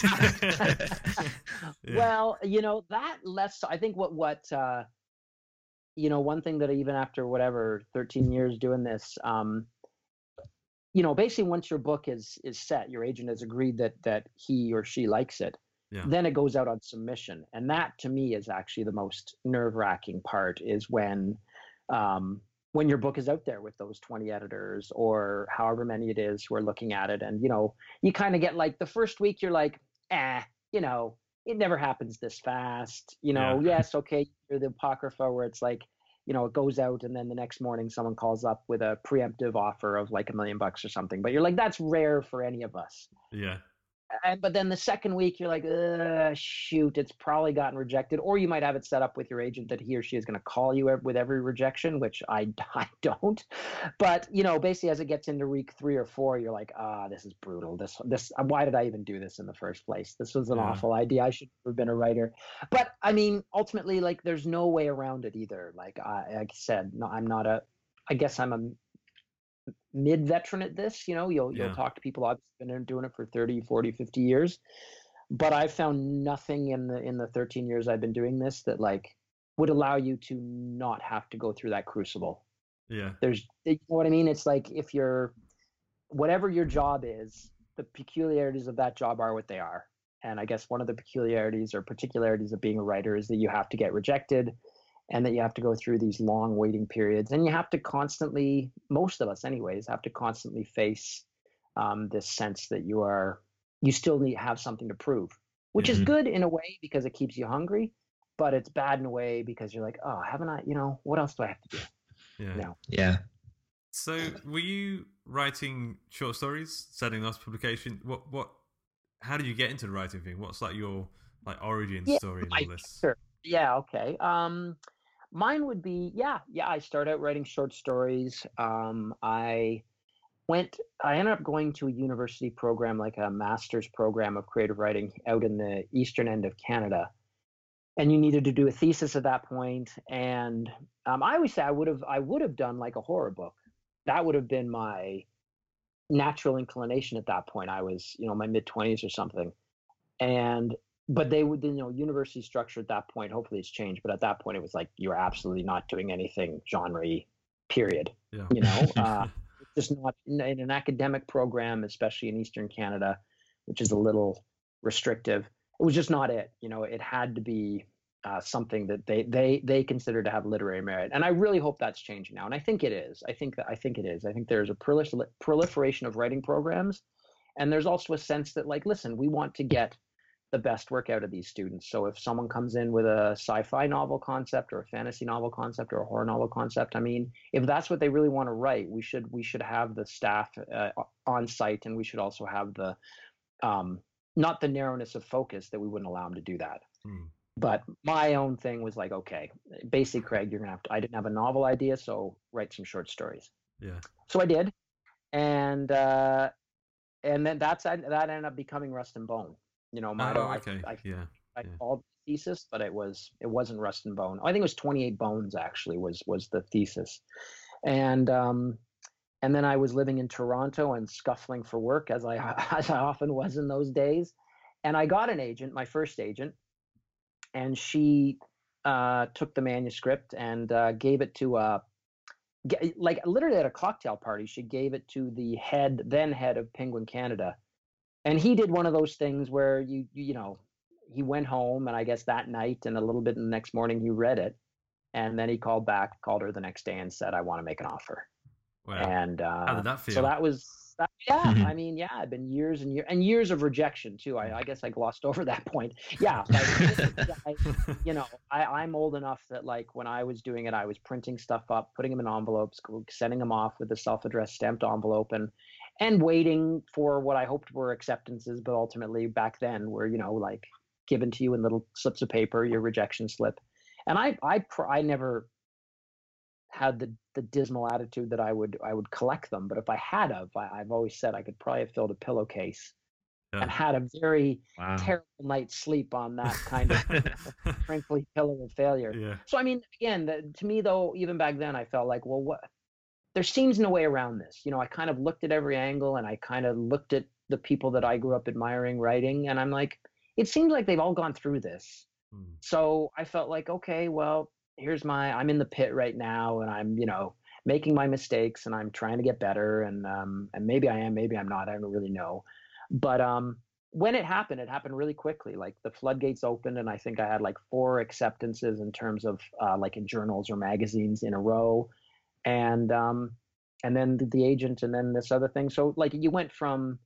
S7: Yeah.
S9: Well, you know, that less, I think what, what, uh, you know, one thing that even after whatever, thirteen years doing this, um, you know, basically once your book is, is set, your agent has agreed that, that he or she likes it,
S7: Yeah.
S9: then it goes out on submission. And that to me is actually the most nerve wracking part, is when, um, when your book is out there with those twenty editors or however many it is who are looking at it. And, you know, you kind of get like the first week, you're like, eh, you know, it never happens this fast. You know,
S7: Yeah.
S9: yes, okay, you're the Apocrypha where it's like, you know, it goes out and then the next morning someone calls up with a preemptive offer of like a million bucks or something. But you're like, that's rare for any of us.
S7: Yeah.
S9: And, but then the second week you're like, Ugh, shoot, it's probably gotten rejected. Or you might have it set up with your agent that he or she is going to call you ev- with every rejection, which I, I don't. But, you know, basically as it gets into week three or four, you're like, ah, this is brutal. This, this, why did I even do this in the first place? This was an
S7: Yeah.
S9: awful idea. I should have been a writer. But I mean, ultimately, like there's no way around it either. Like I, like I said, no, I'm not a, I guess I'm a mid veteran at this. You know, you'll
S7: Yeah.
S9: you'll talk to people I've been doing it for thirty, forty, fifty years, but I've found nothing in the in the thirteen years I've been doing this that like would allow you to not have to go through that crucible.
S7: Yeah.
S9: There's, you know what I mean? It's like if you're, whatever your job is, the peculiarities of that job are what they are. And I guess one of the peculiarities or particularities of being a writer is that you have to get rejected, and that you have to go through these long waiting periods, and you have to constantly, most of us anyways, have to constantly face um, this sense that you are, you still need have something to prove, which is
S8: Mhm.
S9: good in a way because it keeps you hungry, but it's bad in a way because you're like, oh, haven't I, you know, what else do I have to do?
S7: Yeah.
S9: No.
S8: Yeah.
S7: So, were you writing short stories, setting off publication? What, what, how did you get into the writing thing? What's like your like origin
S9: Yeah,
S7: story and
S9: I-
S7: all this?
S9: Sure. Yeah. Okay. Um, mine would be yeah, yeah. I started out writing short stories. Um, I went. I ended up going to a university program, like a master's program of creative writing, out in the eastern end of Canada. And you needed to do a thesis at that point. And um, I always say I would have. I would have done like a horror book. That would have been my natural inclination at that point. I was, you know, my mid twenties or something, and. But they would, you know, university structure at that point, hopefully it's changed. But at that point, it was like, you're absolutely not doing anything genre-y, period.
S7: Yeah.
S9: You know, uh, just not in, in an academic program, especially in Eastern Canada, which is a little restrictive. It was just not it. You know, it had to be uh, something that they, they, they consider to have literary merit. And I really hope that's changing now. And I think it is. I think that, I think it is. I think there's a prolifer- proliferation of writing programs. And there's also a sense that, like, listen, we want to get the best work out of these students. So if someone comes in with a sci-fi novel concept or a fantasy novel concept or a horror novel concept, I mean, if that's what they really want to write, we should we should have the staff uh, on site, and we should also have the um, not the narrowness of focus that we wouldn't allow them to do that. Hmm. But my own thing was like, okay, basically, Craig, you're gonna have to. I didn't have a novel idea, so write some short stories.
S7: Yeah.
S9: So I did, and uh, and then that's that ended up becoming Rust and Bone. You know, my,
S7: oh, okay.
S9: I, I,
S7: yeah.
S9: I
S7: yeah.
S9: called the thesis, but it was it wasn't Rust and Bone. I think it was twenty-eight Bones actually was was the thesis, and um, and then I was living in Toronto and scuffling for work as I as I often was in those days, and I got an agent, my first agent, and she uh, took the manuscript and uh, gave it to a like literally at a cocktail party. She gave it to the head then head of Penguin Canada. And he did one of those things where you, you, you know, he went home, and I guess that night and a little bit the next morning he read it, and then he called back, called her the next day, and said, "I want to make an offer."
S7: Wow.
S9: And uh,
S7: how did that feel?
S9: So that was, that, yeah.
S8: Mm-hmm.
S9: I mean, yeah, it'd been years and years and years of rejection too. I, I guess I glossed over that point. Yeah, like, I, you know, I, I'm old enough that like when I was doing it, I was printing stuff up, putting them in envelopes, sending them off with a self-addressed stamped envelope, and. And waiting for what I hoped were acceptances, but ultimately back then were, you know, like given to you in little slips of paper, your rejection slip. And I, I, I never had the, the dismal attitude that I would, I would collect them. But if I had of, I, I've always said I could probably have filled a pillowcase yeah. and had a very wow. terrible night's sleep on that kind of crinkly pillow of failure.
S7: Yeah.
S9: So, I mean, again, the, to me though, even back then I felt like, well, what, there seems no way around this. You know, I kind of looked at every angle, and I kind of looked at the people that I grew up admiring writing, and I'm like, it seems like they've all gone through this. Mm. So I felt like, okay, well, here's my, I'm in the pit right now, and I'm, you know, making my mistakes, and I'm trying to get better, and um, and maybe I am, maybe I'm not, I don't really know. But um, when it happened, it happened really quickly. Like the floodgates opened, and I think I had like four acceptances in terms of uh, like in journals or magazines in a row. And um, and then the agent, and then this other thing. So like you went from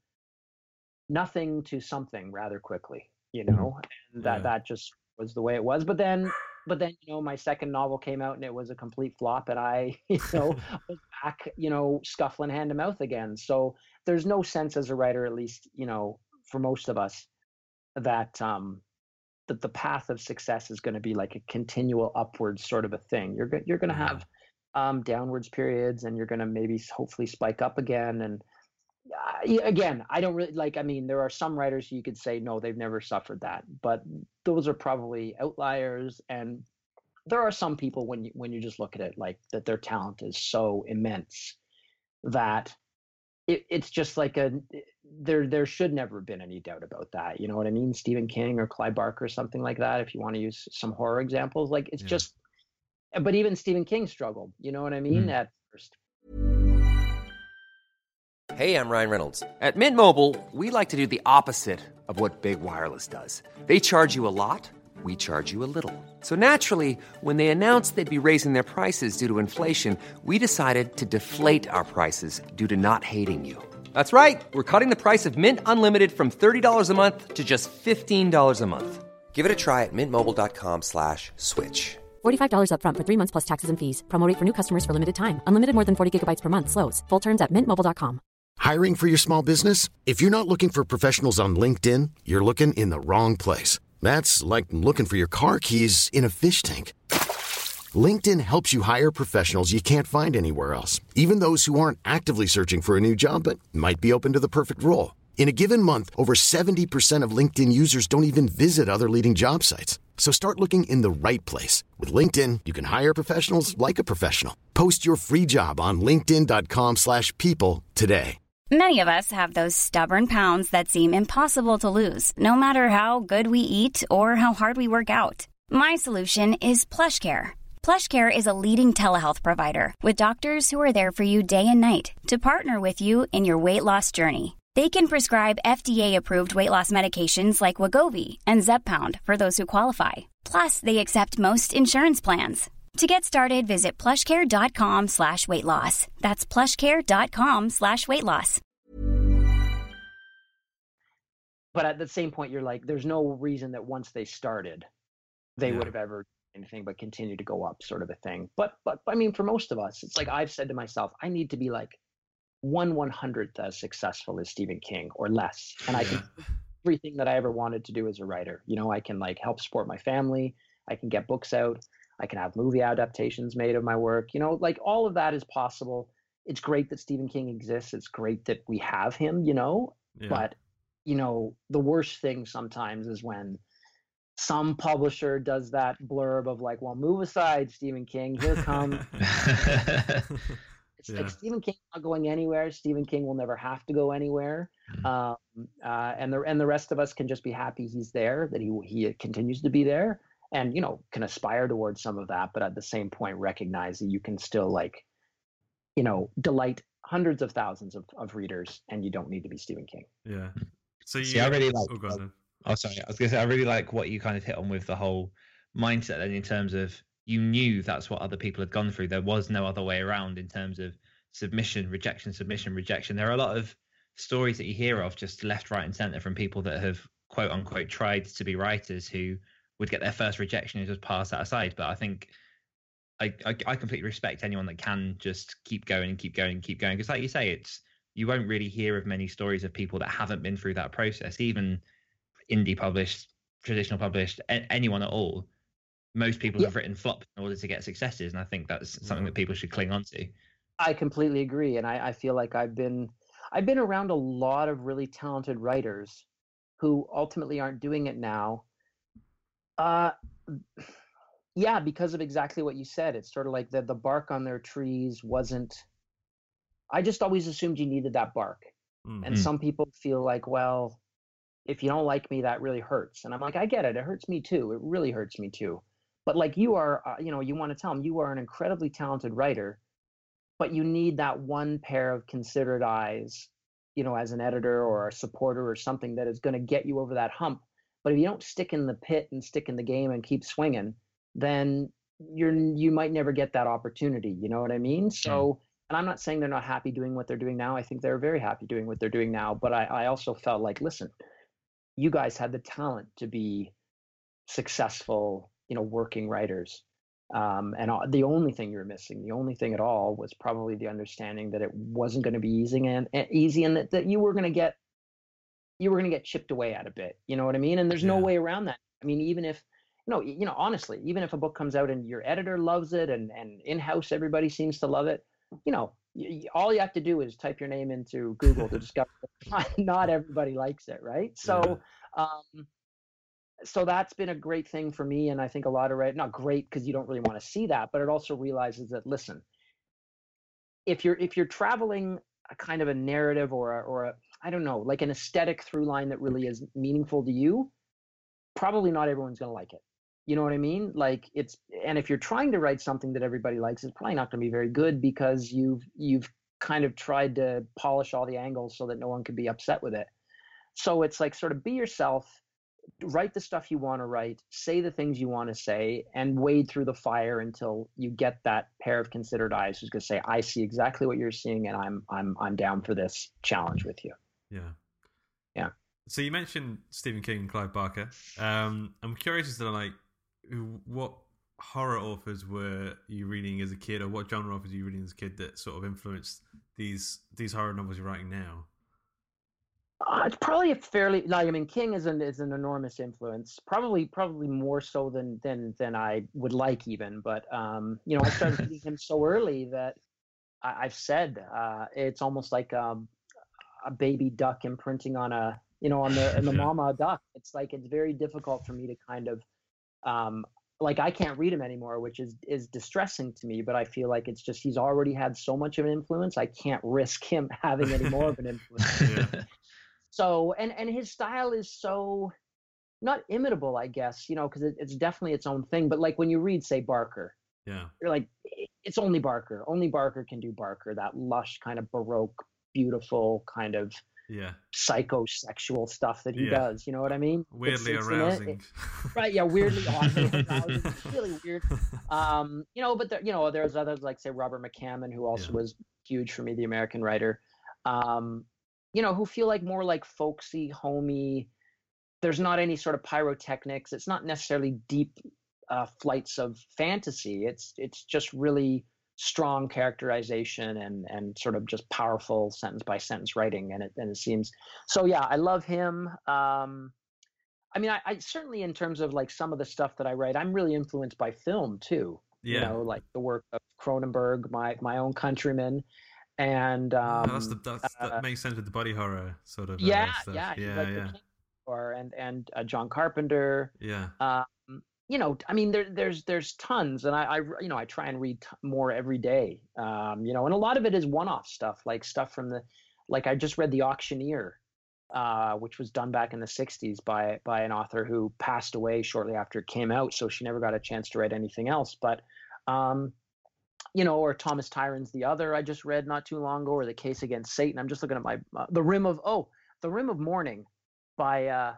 S9: nothing to something rather quickly, you know, and that, yeah. that just was the way it was. But then, but then, you know, my second novel came out and it was a complete flop, and I, you know, was back, you know, scuffling hand to mouth again. So there's no sense as a writer, at least, you know, for most of us, that um, that the path of success is going to be like a continual upwards sort of a thing. You're go- you're going to have um, downwards periods, and you're going to maybe hopefully spike up again. And uh, again, I don't really like, I mean, there are some writers you could say, no, they've never suffered that, but those are probably outliers. And there are some people when you, when you just look at it, like that their talent is so immense that it, it's just like a, there, there should never have been any doubt about that. You know what I mean? Stephen King or Clive Barker or something like that. If you want to use some horror examples, like it's yeah. just, but even Stephen King struggled, you know what I mean? Mm. At first.
S3: Hey, I'm Ryan Reynolds. At Mint Mobile, we like to do the opposite of what Big Wireless does. They charge you a lot, we charge you a little. So naturally, when they announced they'd be raising their prices due to inflation, we decided to deflate our prices due to not hating you. That's right. We're cutting the price of Mint Unlimited from thirty dollars a month to just fifteen dollars a month. Give it a try at mintmobile.com slash switch.
S5: forty-five dollars up front for three months plus taxes and fees. Promo rate for new customers for limited time. Unlimited more than forty gigabytes per month slows. Full terms at mint mobile dot com.
S2: Hiring for your small business? If you're not looking for professionals on LinkedIn, you're looking in the wrong place. That's like looking for your car keys in a fish tank. LinkedIn helps you hire professionals you can't find anywhere else, even those who aren't actively searching for a new job but might be open to the perfect role. In a given month, over seventy percent of LinkedIn users don't even visit other leading job sites. So start looking in the right place. With LinkedIn, you can hire professionals like a professional. Post your free job on linkedin.com slash people today.
S10: Many of us have those stubborn pounds that seem impossible to lose, no matter how good we eat or how hard we work out. My solution is PlushCare. PlushCare is a leading telehealth provider with doctors who are there for you day and night to partner with you in your weight loss journey. They can prescribe F D A-approved weight loss medications like Wegovy and Zepbound for those who qualify. Plus, they accept most insurance plans. To get started, visit plushcare.com slash weight loss. That's plushcare.com slash weight loss.
S9: But at the same point, you're like, there's no reason that once they started, they
S7: Yeah.
S9: would have ever anything but continue to go up, sort of a thing. But, but I mean, for most of us, it's like I've said to myself, I need to be like one one hundredth as successful as Stephen King or less. And I can do everything that I ever wanted to do as a writer. You know, I can like help support my family. I can get books out. I can have movie adaptations made of my work. You know, like all of that is possible. It's great that Stephen King exists. It's great that we have him, you know,
S7: Yeah.
S9: but, you know, the worst thing sometimes is when some publisher does that blurb of like, well, move aside, Stephen King, here come. It's
S7: Yeah.
S9: like Stephen King's not going anywhere. Stephen King will never have to go anywhere. Um, uh, and the and the rest of us can just be happy he's there, that he he continues to be there, and you know can aspire towards some of that. But at the same point, recognize that you can still like, you know, delight hundreds of thousands of, of readers, and you don't need to be Stephen King.
S7: Yeah. So you,
S8: See, I really like.
S7: Oh, go on then.
S8: Oh, sorry. I was going to say I really like what you kind of hit on with the whole mindset, and in terms of you knew that's what other people had gone through. There was no other way around in terms of submission, rejection, submission, rejection. There are a lot of stories that you hear of just left, right, and center from people that have quote unquote tried to be writers who would get their first rejection and just pass that aside. But I think I, I, I completely respect anyone that can just keep going and keep going and keep going. Because like you say, it's you won't really hear of many stories of people that haven't been through that process, even indie published, traditional published, a- anyone at all. Most people
S9: Yeah.
S8: have written flops in order to get successes, and I think that's something that people should cling on to.
S9: I completely agree, and I, I feel like I've been I've been around a lot of really talented writers who ultimately aren't doing it now. Uh, yeah, because of exactly what you said. It's sort of like the the bark on their trees wasn't. I just always assumed you needed that bark,
S7: Mm.
S9: and some people feel like, well, if you don't like me, that really hurts. And I'm like, I get it. It hurts me too. It really hurts me too. But like you are, uh, you know, you want to tell them you are an incredibly talented writer, but you need that one pair of considerate eyes, you know, as an editor or a supporter or something that is going to get you over that hump. But if you don't stick in the pit and stick in the game and keep swinging, then you're you might never get that opportunity. You know what I mean? So, and I'm not saying they're not happy doing what they're doing now. I think they're very happy doing what they're doing now. But I, I also felt like, listen, you guys had the talent to be successful, you know, working writers. Um, and uh, the only thing you're missing, the only thing at all, was probably the understanding that it wasn't going to be easy and, and easy, and that, that you were going to get, you were going to get chipped away at a bit. You know what I mean? And there's no
S7: Yeah.
S9: way around that. I mean, even if, you know, you know, honestly, even if a book comes out and your editor loves it, and and in-house everybody seems to love it, you know, y- y- all you have to do is type your name into Google to discover that not everybody likes it, right? So, um, so that's been a great thing for me, and I think a lot of, right, not great because you don't really want to see that, but it also realizes that, listen, if you're if you're traveling a kind of a narrative or a, or a, I don't know, like an aesthetic through line that really is meaningful to you, probably not everyone's going to like it. You know what I mean? Like it's, and if you're trying to write something that everybody likes, it's probably not going to be very good because you've you've kind of tried to polish all the angles so that no one can be upset with it. So it's like, sort of be yourself, write the stuff you want to write, say the things you want to say, and wade through the fire until you get that pair of considered eyes who's going to say, I see exactly what you're seeing, and I'm I'm I'm down for this challenge with you.
S7: Yeah.
S9: Yeah.
S7: So you mentioned Stephen King and Clive Barker. Um, I'm curious as to like, what horror authors were you reading as a kid, or what genre authors were you reading as a kid that sort of influenced these these horror novels you're writing now?
S9: Uh, it's probably a fairly like I mean, King is an is an enormous influence. Probably probably more so than than than I would like even. But um, you know, I started reading him so early that I, I've said uh, it's almost like um, a baby duck imprinting on a you know on the in the
S7: Yeah.
S9: mama duck. It's like it's very difficult for me to kind of um, like I can't read him anymore, which is is distressing to me. But I feel like it's just he's already had so much of an influence. I can't risk him having any more of an influence.
S7: Yeah.
S9: So, and and his style is so not imitable, I guess, you know, because it, it's definitely its own thing. But like when you read, say, Barker,
S7: Yeah.
S9: you're like, it's only Barker. Only Barker can do Barker. That lush kind of Baroque, beautiful kind of
S7: Yeah.
S9: psychosexual stuff that he
S7: Yeah.
S9: does. You know what I mean?
S7: Weirdly
S9: It's- it's in it.
S7: arousing.
S9: It- right? Yeah, weirdly arousing. It's really weird. Um, you know, but there, you know, there's others like say Robert McCammon, who also
S7: Yeah.
S9: was huge for me, the American writer. Um, you know, who feel like more like folksy, homey. There's not any sort of pyrotechnics. It's not necessarily deep uh, flights of fantasy. It's it's just really strong characterization and and sort of just powerful sentence by sentence writing. And it and it seems so. Yeah, I love him. Um, I mean, I, I certainly in terms of like some of the stuff that I write, I'm really influenced by film too.
S7: Yeah.
S9: You know, like the work of Cronenberg, my my own countrymen. And um,
S7: Oh, that's the, that's, that
S9: uh,
S7: makes sense with the body horror sort of. Uh,
S9: yeah,
S7: stuff.
S9: yeah, he's
S7: yeah,
S9: like the
S7: yeah,
S9: king or and and uh, John Carpenter.
S7: yeah.
S9: Um, you know, I mean, there there's there's tons, and I, I you know I try and read t- more every day. Um, you know, and a lot of it is one-off stuff, like stuff from the, like I just read The Auctioneer, uh, which was done back in the sixties by by an author who passed away shortly after it came out, so she never got a chance to write anything else. But um, you know, or Thomas Tyron's The Other I just read not too long ago, or The Case Against Satan. I'm just looking at my uh, The Rim of oh, The Rim of Morning by uh,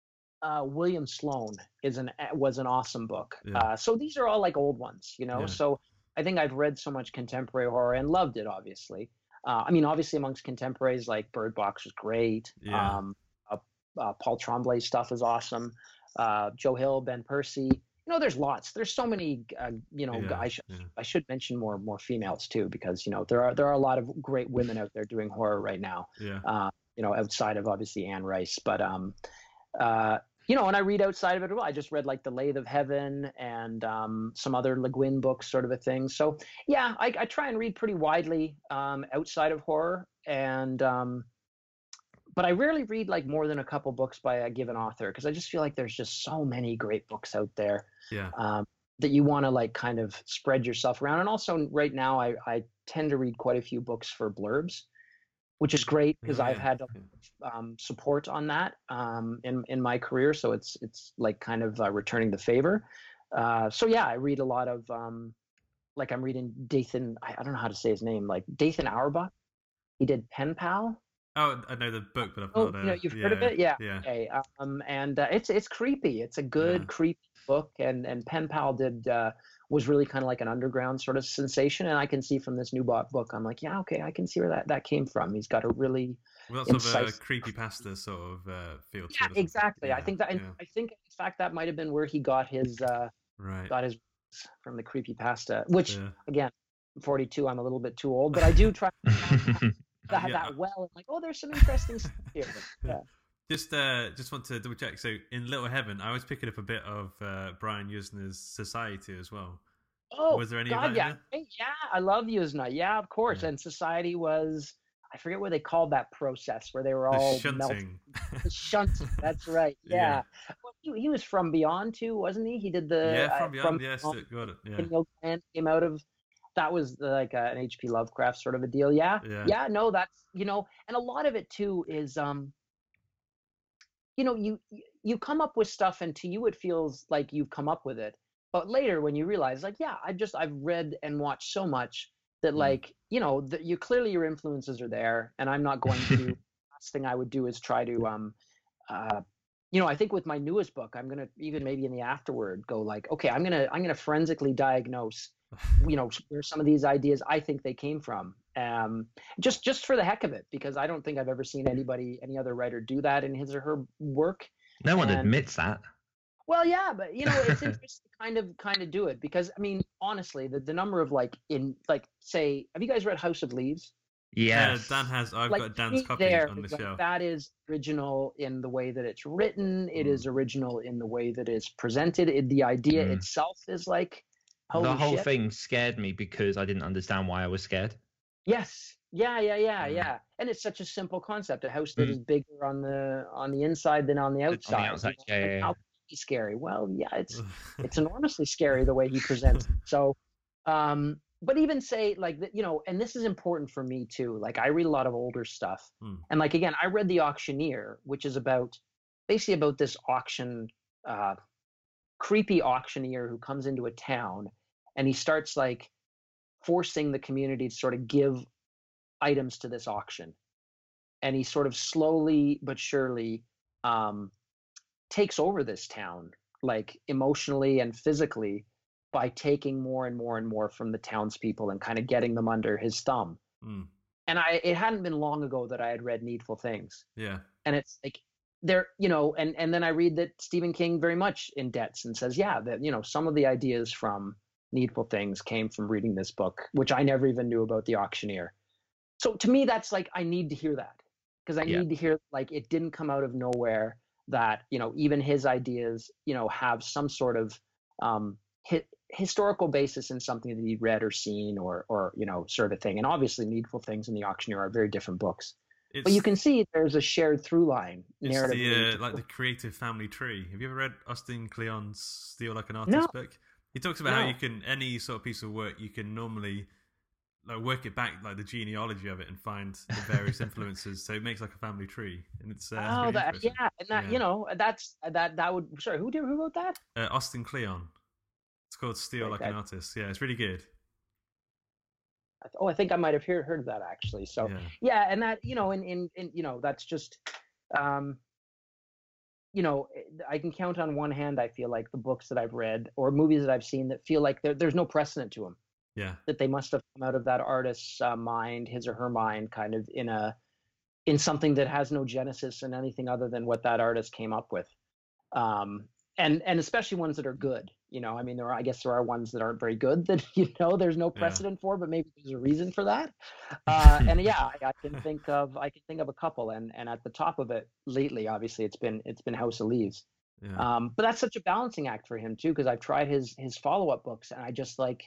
S9: uh, William Sloane is an was an awesome book.
S7: Yeah.
S9: Uh, so these are all like old ones, you know.
S7: Yeah.
S9: So I think I've read so much contemporary horror and loved it. Obviously, uh, I mean, obviously amongst contemporaries, like Bird Box was great.
S7: Yeah.
S9: Um, uh, uh, Paul Tremblay's stuff is awesome. Uh, Joe Hill, Ben Percy. You know, there's lots. There's so many. Uh, you know,
S7: Yeah,
S9: I should
S7: yeah.
S9: I should mention more more females too, because you know there are there are a lot of great women out there doing horror right now.
S7: Yeah.
S9: Uh, you know, outside of obviously Anne Rice, but um, uh, you know, and I read outside of it as well. I just read like The Lathe of Heaven and um, some other Le Guin books, sort of a thing. So yeah, I, I try and read pretty widely um, outside of horror, and um, but I rarely read like more than a couple books by a given author, because I just feel like there's just so many great books out there
S7: Yeah.
S9: um, that you want to like kind of spread yourself around. And also right now I, I tend to read quite a few books for blurbs, which is great because
S7: Oh,
S9: I've
S7: yeah,
S9: had
S7: yeah.
S9: um, support on that um, in in my career. So it's it's like kind of uh, returning the favor. Uh, so yeah, I read a lot of um, like I'm reading Dathan. I, I don't know how to say his name. Like Dathan Auerbach. He did Pen Pal.
S7: Oh, I know the book, but I've
S9: Oh,
S7: not. Uh,
S9: you know, you've
S7: yeah,
S9: heard of it, yeah.
S7: Yeah.
S9: Okay. Um, and uh, it's it's creepy. It's a good
S7: Yeah.
S9: creepy book, and and Pen Pal did uh, was really kind of like an underground sort of sensation. And I can see from this new bo- book, I'm like, yeah, okay, I can see where that that came from. He's got a really
S7: Well, that's sort of a
S9: incisive-
S7: creepypasta sort of uh, feel to
S9: yeah,
S7: it. isn't it?
S9: exactly. I
S7: Yeah,
S9: think that, and
S7: yeah.
S9: I think in fact that might have been where he got his uh,
S7: Right.
S9: got his from the creepy pasta. Which
S7: Yeah.
S9: again, I'm forty-two, I'm a little bit too old, but I do try to that,
S7: Yeah.
S9: that well. I'm like, oh, there's some interesting stuff here. Yeah.
S7: Just uh, just want to double check. So in Little Heaven, I was picking up a bit of uh, Brian Usner's Society as well.
S9: Oh,
S7: Was there any of
S9: God,
S7: that in
S9: yeah,
S7: there?
S9: Hey, yeah, I love Yuzna. Yeah, of course.
S7: Yeah.
S9: And Society was, I forget what they called that process where they were
S7: The
S9: all
S7: shunting.
S9: melting. The shunting. That's right. Yeah.
S7: Yeah.
S9: Well, he, he was from Beyond too, wasn't he? He did the
S7: yeah,
S9: uh,
S7: from Beyond. Yes,
S9: Beyond,
S7: it- got it. Yeah.
S9: Pineal Gland came out of. That was like uh, an H P Lovecraft sort of a deal. Yeah.
S7: Yeah.
S9: No, that's you know, and a lot of it too is um. You know, you you come up with stuff, and to you it feels like you've come up with it. But later, when you realize, like, yeah, I just I've read and watched so much that, like, you know, that you clearly your influences are there, and I'm not going to. Last thing I would do is try to, um, uh, you know, I think with my newest book, I'm gonna even maybe in the afterword go like, okay, I'm gonna I'm gonna forensically diagnose, you know, where some of these ideas I think they came from, um, just just for the heck of it, because I don't think I've ever seen anybody, any other writer do that in his or her work.
S8: No one
S9: And-
S8: admits that.
S9: Well, yeah, but you know, it's interesting to kind of kind of do it because I mean, honestly, the, the number of like in like say, have you guys read House of Leaves?
S7: Yeah,
S8: Yes.
S7: Dan has. I've
S9: Like
S7: got Dan's
S9: me
S7: copy
S9: there,
S7: on the
S9: like,
S7: shelf.
S9: that is original in the way that it's written. It
S7: Mm.
S9: is original in the way that it's presented. It, the idea
S8: Mm.
S9: itself is like, holy
S8: The whole
S9: shit.
S8: thing scared me because I didn't understand why I was scared.
S9: Yes. Yeah, yeah, yeah,
S7: Mm.
S9: yeah. And it's such a simple concept. A house that
S8: Mm.
S9: is bigger on the on the inside than on the outside.
S8: On the outside,
S9: You know,
S8: yeah,
S9: like,
S8: yeah,
S9: how
S8: yeah.
S9: can it be scary? Well, yeah, it's it's enormously scary the way he presents it. So, um, but even say like that, you know, and this is important for me too. Like I read a lot of older stuff,
S7: Hmm.
S9: and like again, I read The Auctioneer, which is about basically about this auction, uh, creepy auctioneer who comes into a town, and he starts like forcing the community to sort of give items to this auction, and he sort of slowly but surely um, takes over this town, like emotionally and physically, by taking more and more and more from the townspeople and kind of getting them under his thumb.
S7: Mm.
S9: And I, it hadn't been long ago that I had read Needful Things,
S7: Yeah.
S9: and it's like there, you know, and and then I read that Stephen King very much indebts and says, yeah, that you know some of the ideas from Needful Things came from reading this book, which I never even knew about The Auctioneer. So to me, that's like I need to hear that because I
S8: Yeah.
S9: need to hear like it didn't come out of nowhere. That you know even his ideas you know have some sort of um, hi- historical basis in something that he'd read or seen or or you know sort of thing. And obviously, Needful Things and The Auctioneer are very different books,
S7: It's,
S9: but you can see there's a shared through line
S7: it's
S9: narratively.
S7: the uh, like the creative family tree. Have you ever read Austin Kleon's Steal Like an Artist
S9: No.
S7: book? He talks about how
S9: No.
S7: you can any sort of piece of work you can normally like work it back like the genealogy of it and find the various influences. So it makes like a family tree, and it's uh, it's
S9: Oh,
S7: really
S9: that
S7: interesting.
S9: yeah, and that
S7: Yeah.
S9: you know that's that that would sorry who did who wrote that?
S7: Uh, Austin Kleon. It's called Steal
S9: Right,
S7: Like
S9: that-
S7: an Artist. Yeah, it's really good.
S9: I th- Oh, I think I might have heard heard of that actually. So
S7: Yeah.
S9: yeah, and that you know, in in, in you know, that's just, um, you know, I can count on one hand. I feel like the books that I've read or movies that I've seen that feel like there, there's no precedent to them.
S7: Yeah.
S9: That they must have come out of that artist's uh, mind, his or her mind, kind of in a in something that has no genesis in anything other than what that artist came up with. Um, and and especially ones that are good. You know, I mean, there are I guess there are ones that aren't very good that you know there's no
S7: Yeah.
S9: precedent for, but maybe there's a reason for that. Uh, and yeah, I, I can think of I can think of a couple, and and at the top of it lately, obviously, it's been it's been House of Leaves.
S7: Yeah.
S9: Um, but that's such a balancing act for him too, because I've tried his his follow up books, and I just like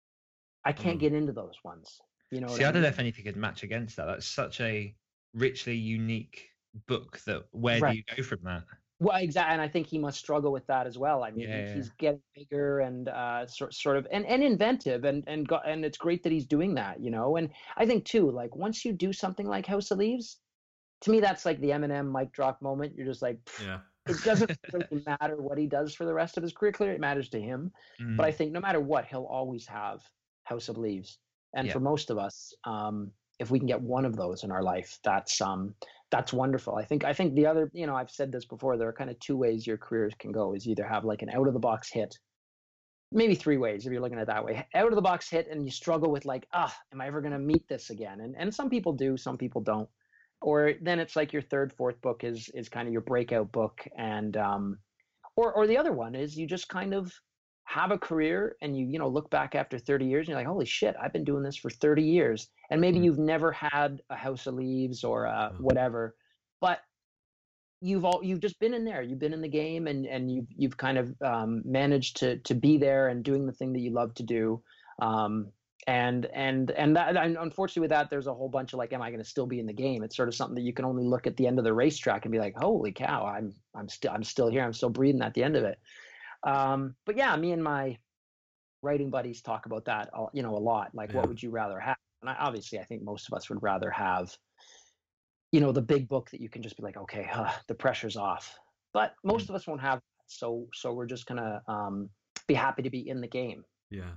S9: I can't
S7: Mm.
S9: get into those ones. You know, what
S8: See, I don't know
S9: mean?
S8: if anything could match against that. That's such a richly unique book that where
S9: Right.
S8: do you go from that?
S9: Well, exactly, and I think he must struggle with that as well. I mean,
S8: Yeah,
S9: he- he's
S8: yeah.
S9: getting bigger and uh, sort sort of and, and inventive, and and go, and it's great that he's doing that, you know. And I think too, like once you do something like House of Leaves, to me that's like the Eminem mic drop moment. You're just like, pfft,
S7: Yeah.
S9: it doesn't really matter what he does for the rest of his career. Clearly, it matters to him,
S8: Mm.
S9: but I think no matter what, he'll always have House of Leaves. And
S8: Yeah.
S9: for most of us, um, if we can get one of those in our life, that's um, that's wonderful. I think I think the other, you know, I've said this before. There are kind of two ways your careers can go: is either have like an out of the box hit, maybe three ways if you're looking at it that way. Out of the box hit, and you struggle with like, ah, am I ever going to meet this again? And and some people do, some people don't. Or then it's like your third, fourth book is is kind of your breakout book, and um, or or the other one is you just kind of have a career and you you know look back after thirty years and you're like, holy shit, I've been doing this for thirty years, and maybe
S8: Mm.
S9: you've never had a House of Leaves or uh,
S7: Mm.
S9: whatever, but you've all you've just been in there, you've been in the game, and and you've you've kind of um, managed to to be there and doing the thing that you love to do. Um, and and and that and unfortunately with that there's a whole bunch of like, am I going to still be in the game? It's sort of something that you can only look at the end of the racetrack and be like, holy cow, I'm I'm still I'm still here, I'm still breathing at the end of it. Um, but yeah, me and my writing buddies talk about that, a- you know, a lot. Like,
S7: Yeah.
S9: what would you rather have? And I, obviously, I think most of us would rather have, you know, the big book that you can just be like, okay, huh, the pressure's off. But most of us won't have that, so so we're just gonna um, be happy to be in the game.
S7: Yeah.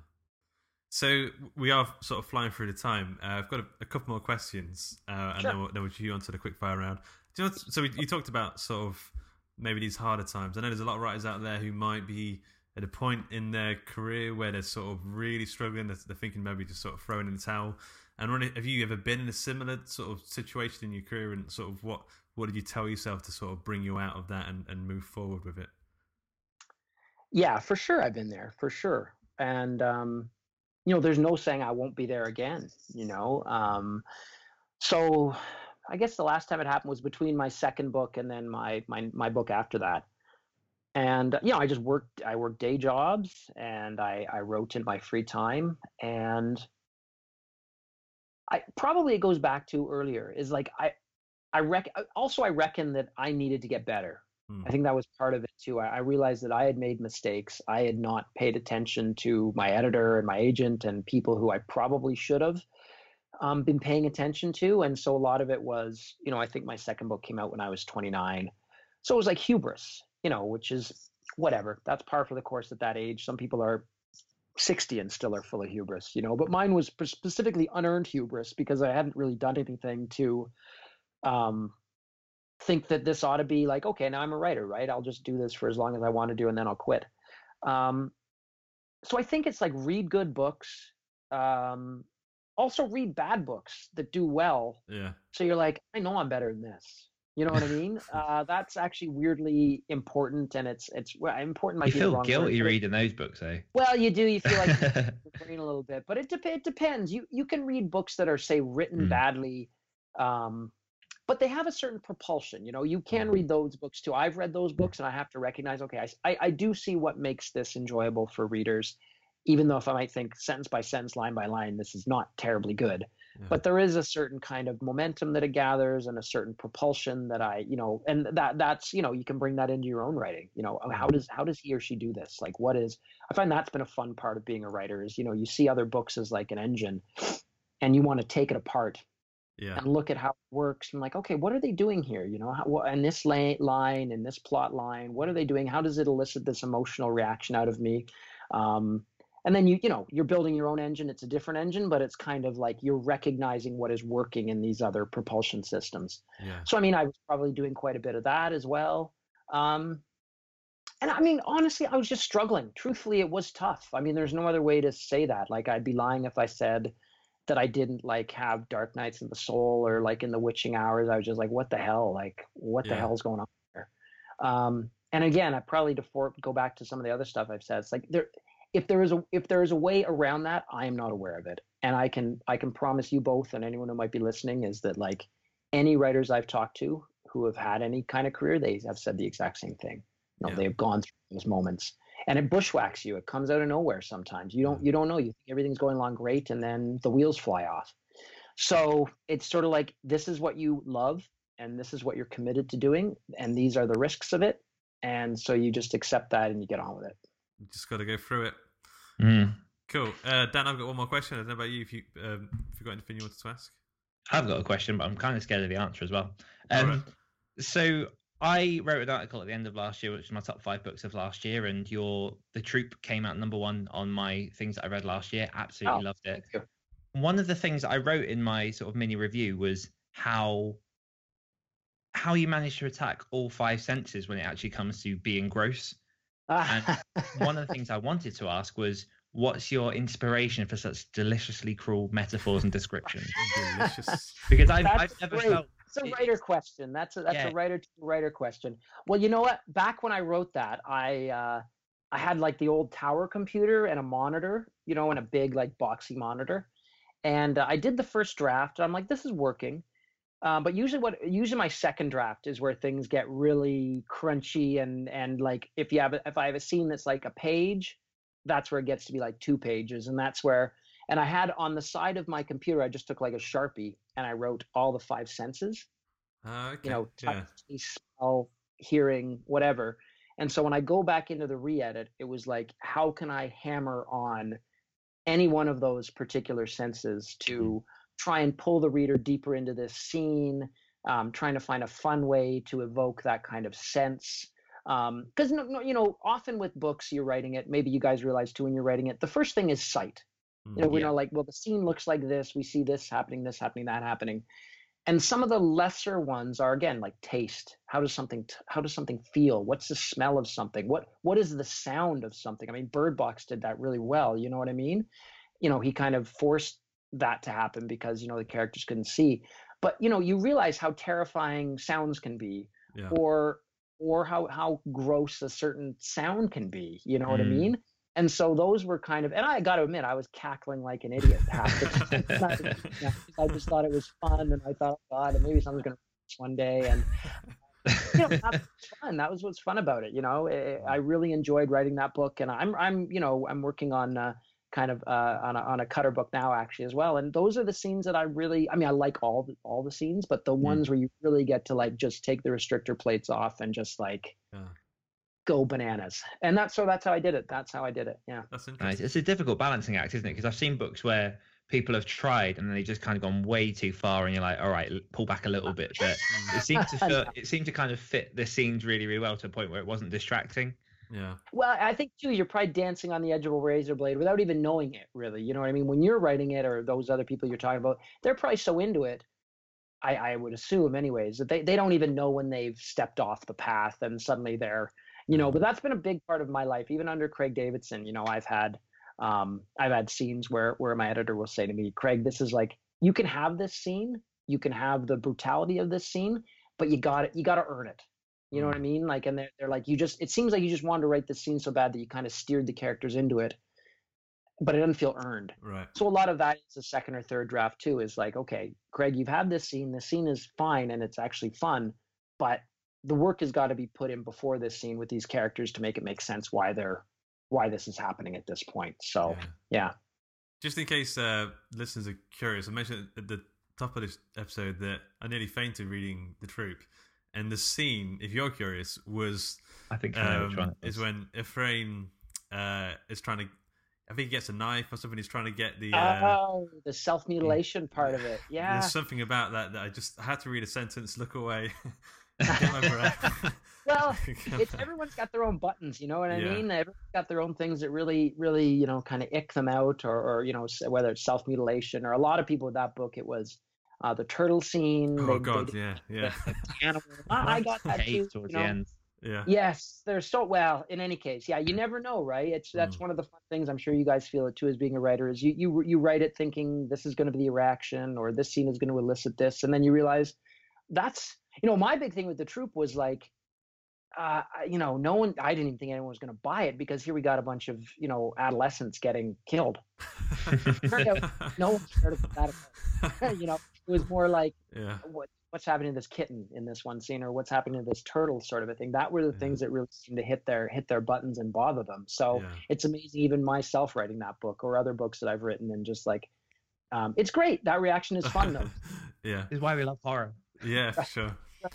S7: So we are sort of flying through the time. Uh, I've got a, a couple more questions, uh, and
S9: Sure.
S7: then we'll, then we'll do you onto the quick fire round. Do you know, what- so we, you talked about sort of maybe these harder times. I know there's a lot of writers out there who might be at a point in their career where they're sort of really struggling. They're, they're thinking maybe just sort of throwing in the towel. And wondering, have you ever been in a similar sort of situation in your career, and sort of what what did you tell yourself to sort of bring you out of that and, and move forward with it?
S9: Yeah, for sure. I've been there for sure. And, um, you know, there's no saying I won't be there again, you know? Um, so I guess the last time it happened was between my second book and then my, my, my book after that. And, uh, you know, I just worked, I worked day jobs and I, I wrote in my free time. And I probably it goes back to earlier is like, I, I reckon also I reckon that I needed to get better.
S7: Hmm.
S9: I think that was part of it too. I, I realized that I had made mistakes. I had not paid attention to my editor and my agent and people who I probably should have um, been paying attention to. And so a lot of it was, you know, I think my second book came out when I was twenty-nine. So it was like hubris, you know, which is whatever. That's par for the course at that age. Some people are sixty and still are full of hubris, you know, but mine was specifically unearned hubris because I hadn't really done anything to um, think that this ought to be like, okay, now I'm a writer, right? I'll just do this for as long as I want to do and then I'll quit. Um, so I think it's like read good books. Um, also read bad books that do well.
S7: Yeah.
S9: So you're like, I know I'm better than this. You know what I mean? uh, that's actually weirdly important, and it's it's well, important. Might
S8: You
S9: be the
S8: feel
S9: wrong
S8: guilty
S9: word, but-
S8: reading those books, eh?
S9: Well, you do. You feel like you're brain a little bit, but it, dep- it depends. You you can read books that are, say, written
S8: Mm.
S9: badly, um, but they have a certain propulsion. You know, you can read those books too. I've read those books, and I have to recognize, okay, I, I, I do see what makes this enjoyable for readers, even though if I might think sentence by sentence, line by line, this is not terribly good.
S7: Yeah.
S9: But there is a certain kind of momentum that it gathers and a certain propulsion that I, you know, and that that's, you know, you can bring that into your own writing. You know, how does how does he or she do this? Like, what is? I find that's been a fun part of being a writer is, you know, you see other books as like an engine, and you want to take it apart
S7: Yeah.
S9: and look at how it works. And like, okay, what are they doing here? You know, how, what, and this la- line and this plot line, what are they doing? How does it elicit this emotional reaction out of me? Um, and then you, you know, you're building your own engine. It's a different engine, but it's kind of like you're recognizing what is working in these other propulsion systems.
S7: Yeah.
S9: So, I mean, I was probably doing quite a bit of that as well. Um, and I mean, honestly, I was just struggling. Truthfully, it was tough. I mean, there's no other way to say that. Like, I'd be lying if I said that I didn't like have Dark Nights of the Soul or like in the Witching Hours. I was just like, what the hell? Like, what the
S7: Yeah.
S9: hell's going on here? Um, and again, I probably default, go back to some of the other stuff I've said. It's like there, if there is a if there is a way around that, I am not aware of it. And I can I can promise you both and anyone who might be listening is that like any writers I've talked to who have had any kind of career, they have said the exact same thing. You know,
S7: Yeah.
S9: they've gone through those moments. And it bushwhacks you. It comes out of nowhere sometimes. You don't you don't know. You think everything's going along great and then the wheels fly off. So it's sort of like this is what you love and this is what you're committed to doing and these are the risks of it. And so you just accept that and you get on with it.
S7: You just got to go through it.
S8: Mm.
S7: Cool. Uh, Dan, I've got one more question. I don't know about you. If you um, if you got anything you wanted to ask.
S8: I've got a question, but I'm kind of scared of the answer as well. Um,
S7: Alright.
S8: So I wrote an article at the end of last year, which is my top five books of last year, and your The Troop came out number one on my things that I read last year. Absolutely
S9: Oh,
S8: loved it.
S9: thank you.
S8: One of the things that I wrote in my sort of mini review was how how you manage to attack all five senses when it actually comes to being gross. And one of the things I wanted to ask was, what's your inspiration for such deliciously cruel metaphors and descriptions?
S7: Delicious.
S8: Because I've,
S9: That's
S8: I've never
S9: great.
S8: felt
S9: It's a
S8: it-
S9: writer question. That's a that's
S8: Yeah.
S9: a writer to writer question. Well, you know what? Back when I wrote that, I uh, I had like the old tower computer and a monitor, you know, and a big like boxy monitor. And uh, I did the first draft. And I'm like, this is working. Uh, but usually, what usually my second draft is where things get really crunchy and and like if you have a, if I have a scene that's like a page, that's where it gets to be like two pages, and that's where. And I had on the side of my computer, I just took like a Sharpie and I wrote all the five senses.
S7: Uh, okay.
S9: You know, touch,
S7: yeah.
S9: taste, smell, hearing, whatever. And so when I go back into the re-edit, it was like, how can I hammer on any one of those particular senses to try and pull the reader deeper into this scene, um, trying to find a fun way to evoke that kind of sense. Because, no, no, you know, often with books, you're writing it, maybe you guys realize too when you're writing it, the first thing is sight. You know, we're
S8: Yeah.
S9: not like, well, the scene looks like this. We see this happening, this happening, that happening. And some of the lesser ones are again like taste. How does something t- how does something feel? What's the smell of something? What what is the sound of something? I mean, Bird Box did that really well. You know what I mean? You know, he kind of forced that to happen because you know the characters couldn't see. But you know, you realize how terrifying sounds can be,
S7: Yeah.
S9: or or how how gross a certain sound can be. You know
S8: Mm.
S9: what I mean? And so those were kind of, and I got to admit, I was cackling like an idiot half the time. I just thought it was fun, and I thought, oh, God, maybe someone's going to one day, and you know, that was fun. That was what's fun about it. You know, I, I really enjoyed writing that book, and I'm I'm you know I'm working on uh, kind of uh, on a on a Cutter book now actually as well. And those are the scenes that I really, I mean, I like all the, all the scenes, but the ones
S8: Mm.
S9: where you really get to like just take the restrictor plates off and just like
S7: Yeah.
S9: go bananas. And that's so that's how I did it. That's how I did it. Yeah.
S7: That's
S8: Nice.
S7: interesting.
S8: It's a difficult balancing act, isn't it? Because I've seen books where people have tried and then they've just kind of gone way too far, and you're like, all right, l- pull back a little bit. But it seemed to feel, it seemed to kind of fit the scenes really, really well to a point where it wasn't distracting.
S7: Yeah.
S9: Well, I think too, you're probably dancing on the edge of a razor blade without even knowing it, really. You know what I mean? When you're writing it, or those other people you're talking about, they're probably so into it. I, I would assume, anyways, that they, they don't even know when they've stepped off the path and suddenly they're, you know. But that's been a big part of my life, even under Craig Davidson. You know, I've had, um, I've had scenes where where my editor will say to me, Craig, this is like, you can have this scene, you can have the brutality of this scene, but you got it, you got to earn it. You know what I mean? Like, and they're, they're like, you just, it seems like you just wanted to write this scene so bad that you kind of steered the characters into it, but it doesn't feel earned.
S7: Right.
S9: So a lot of that is the second or third draft too, is like, okay, Craig, you've had this scene, the scene is fine and it's actually fun, but the work has got to be put in before this scene with these characters to make it make sense why they're, why this is happening at this point. So
S7: Yeah.
S9: yeah.
S7: Just in case uh, listeners are curious, I mentioned at the top of this episode that I nearly fainted reading The Troop. And the scene, if you're curious, was
S8: I think I know
S7: um,
S8: which one it
S7: is
S8: was.
S7: when Ephraim uh, is trying to, I think he gets a knife or something. He's trying to get the. Uh,
S9: Oh, the self-mutilation part of it. Yeah.
S7: There's something about that that I just I had to read a sentence, look away, get my breath.
S9: Well, it's everyone's got their own buttons, you know what I
S7: Yeah.
S9: mean? Everyone's got their own things that really, really, you know, kind of ick them out, or, or you know, s- whether it's self mutilation, or a lot of people with that book, it was uh, the turtle scene.
S7: Oh
S9: they-
S7: God,
S9: they-
S7: yeah, yeah,
S9: animal. I, I got that too.
S8: Cave towards
S9: you
S8: the
S9: know?
S8: end.
S7: yeah.
S9: Yes, they're so well. In any case, yeah, you never know, right? It's that's
S7: Mm.
S9: one of the fun things. I'm sure you guys feel it too, as being a writer. Is you you you write it thinking this is going to be the reaction, or this scene is going to elicit this, and then you realize that's, you know, my big thing with The Troop was like, uh, you know, no one. I didn't even think anyone was going to buy it, because here we got a bunch of, you know, adolescents getting killed. Turned out no one cared about that. You know, it was more like,
S7: Yeah.
S9: what what's happening to this kitten in this one scene, or what's happening to this turtle, sort of a thing. That were the
S7: Yeah.
S9: things that really seemed to hit their hit their buttons and bother them. So
S7: Yeah.
S9: it's amazing, even myself writing that book or other books that I've written, and just like, um, it's great. That reaction is fun though.
S7: Yeah.
S8: This is why we love horror.
S7: Yeah, for sure.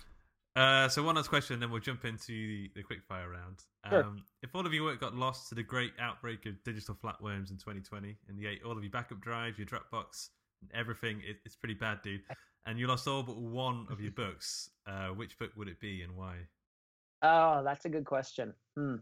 S7: Uh, so one last question, then we'll jump into the, the quickfire round. Um,
S9: Sure.
S7: If all of your work got lost to the great outbreak of digital flatworms in twenty twenty, and you ate all of your backup drives, your Dropbox, and everything, it, it's pretty bad, dude. And you lost all but one of your books, uh, which book would it be and why?
S9: Oh, that's a good question. Hmm.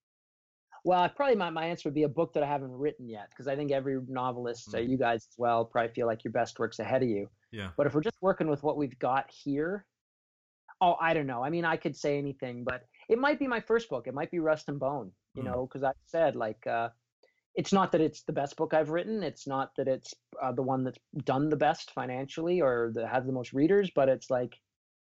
S9: Well, probably my, my answer would be a book that I haven't written yet, because I think every novelist, uh,
S7: Mm.
S9: you guys as well, probably feel like your best work's ahead of you.
S7: Yeah.
S9: But if we're just working with what we've got here, oh, I don't know. I mean, I could say anything, but it might be my first book. It might be Rust and Bone, you
S7: Mm.
S9: know, because I said, like, uh, it's not that it's the best book I've written. It's not that it's uh, the one that's done the best financially or that has the most readers, but it's like,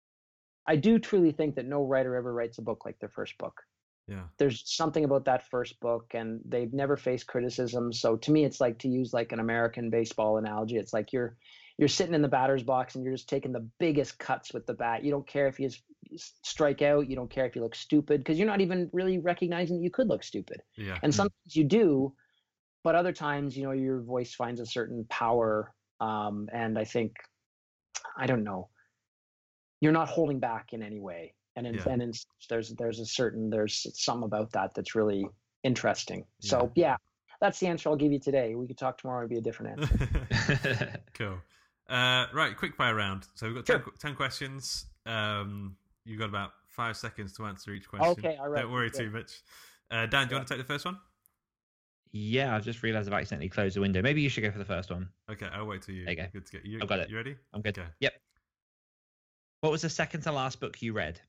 S9: I do truly think that no writer ever writes a book like their first book.
S7: Yeah.
S9: There's something about that first book, and they've never faced criticism. So to me, it's like, to use like an American baseball analogy, it's like you're you're sitting in the batter's box and you're just taking the biggest cuts with the bat. You don't care if you s- strike out. You don't care if you look stupid, because you're not even really recognizing that you could look stupid.
S7: Yeah.
S9: And sometimes you do, but other times, you know, your voice finds a certain power. Um, and I think, I don't know, you're not holding back in any way. And in,
S7: Yeah.
S9: and in, there's there's a certain there's some about that that's really interesting. So yeah, that's the answer I'll give you today. We could talk tomorrow; it'd be a different answer.
S7: Cool. Uh, right, quick fire round. So we've got
S9: Sure.
S7: ten, ten questions. Um, you've got about five seconds to answer each question.
S9: Okay, all right,
S7: Don't worry
S9: good.
S7: too much. Uh, Dan, do you want to take the first one?
S8: Yeah, I've just realised I've accidentally closed the window. Maybe you should go for the first one.
S7: Okay, I'll wait till you.
S8: There you go.
S7: Good to get you.
S8: I've got it.
S7: You ready?
S8: I'm good.
S7: Okay.
S8: Yep. What was the second to last book you read?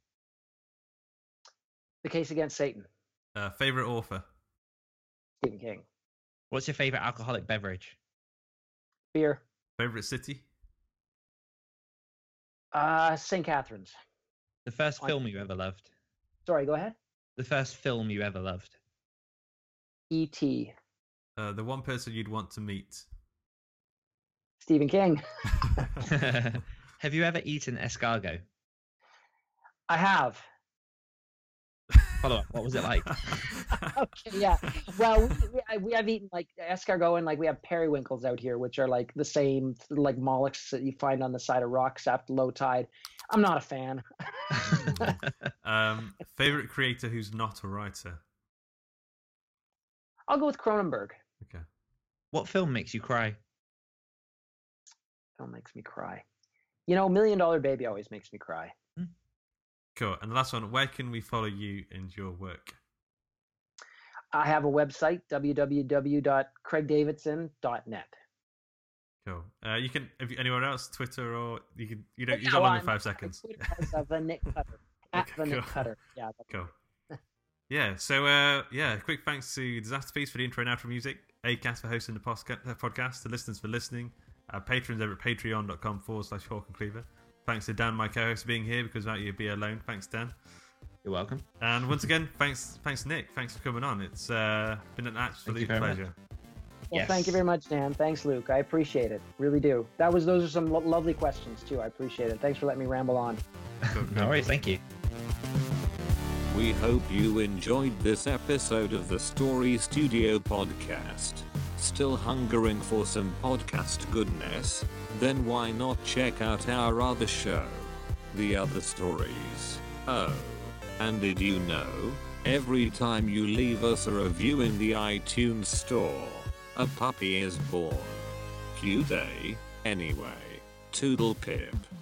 S9: The Case Against Satan,
S7: Uh, favorite author?
S9: Stephen King.
S8: What's your favorite alcoholic beverage?
S9: Beer,
S7: Favorite city?
S9: uh, Saint Catharines.
S8: The first
S9: I-
S8: film you ever loved?
S9: Sorry, go ahead.
S8: The first film you ever loved.
S9: E T
S7: Uh, the one person you'd want to meet.
S9: Stephen King.
S8: Have you ever eaten escargot?
S9: I have.
S8: Follow up. What was it like?
S9: Okay, yeah. Well, we, we, we have eaten like escargot and like we have periwinkles out here, which are like the same like mollusks that you find on the side of rocks after low tide. I'm not a fan.
S7: um, favorite creator who's not a writer.
S9: I'll go with Cronenberg.
S7: Okay.
S8: What film makes you cry?
S9: Film makes me cry. You know, Million Dollar Baby always makes me cry.
S7: Cool. And the last one, where can we follow you and your work?
S9: I have a website, w w w dot craig davidson dot net.
S7: Cool. Uh, you can, if anywhere else, Twitter or you can, you don't,
S9: Yeah,
S7: you got
S9: well,
S7: longer
S9: I'm-
S7: five seconds.
S9: Twitter has uh, the Nick Cutter. At
S7: Okay,
S9: the Nick
S7: cool.
S9: Cutter. Yeah. that's
S7: Cool. Yeah. So, uh, yeah, quick thanks to Disasterpiece for the intro and outro music, Acast for hosting the posca- the podcast, the listeners for listening, our patrons over at patreon.com forward slash Hawk and Cleaver. Thanks to Dan, my co-host, for being here because without you, you'd be alone. Thanks, Dan.
S8: You're welcome.
S7: And once again, thanks, thanks, Nick. Thanks for coming on. It's uh, been an absolute
S8: you very much.
S7: pleasure.
S9: Well,
S8: Yes.
S9: thank you very much, Dan. Thanks, Luke. I appreciate it. Really do. That was those are some lo- lovely questions too. I appreciate it. Thanks for letting me ramble on.
S7: Cool,
S8: No
S7: cool.
S8: worries. Thank you.
S6: We hope you enjoyed this episode of the Story Studio podcast. Still hungering for some podcast goodness? Then why not check out our other show, The Other Stories? Oh, and did you know? Every time you leave us a review in the iTunes store, a puppy is born. Cute, eh? Anyway, toodle pip.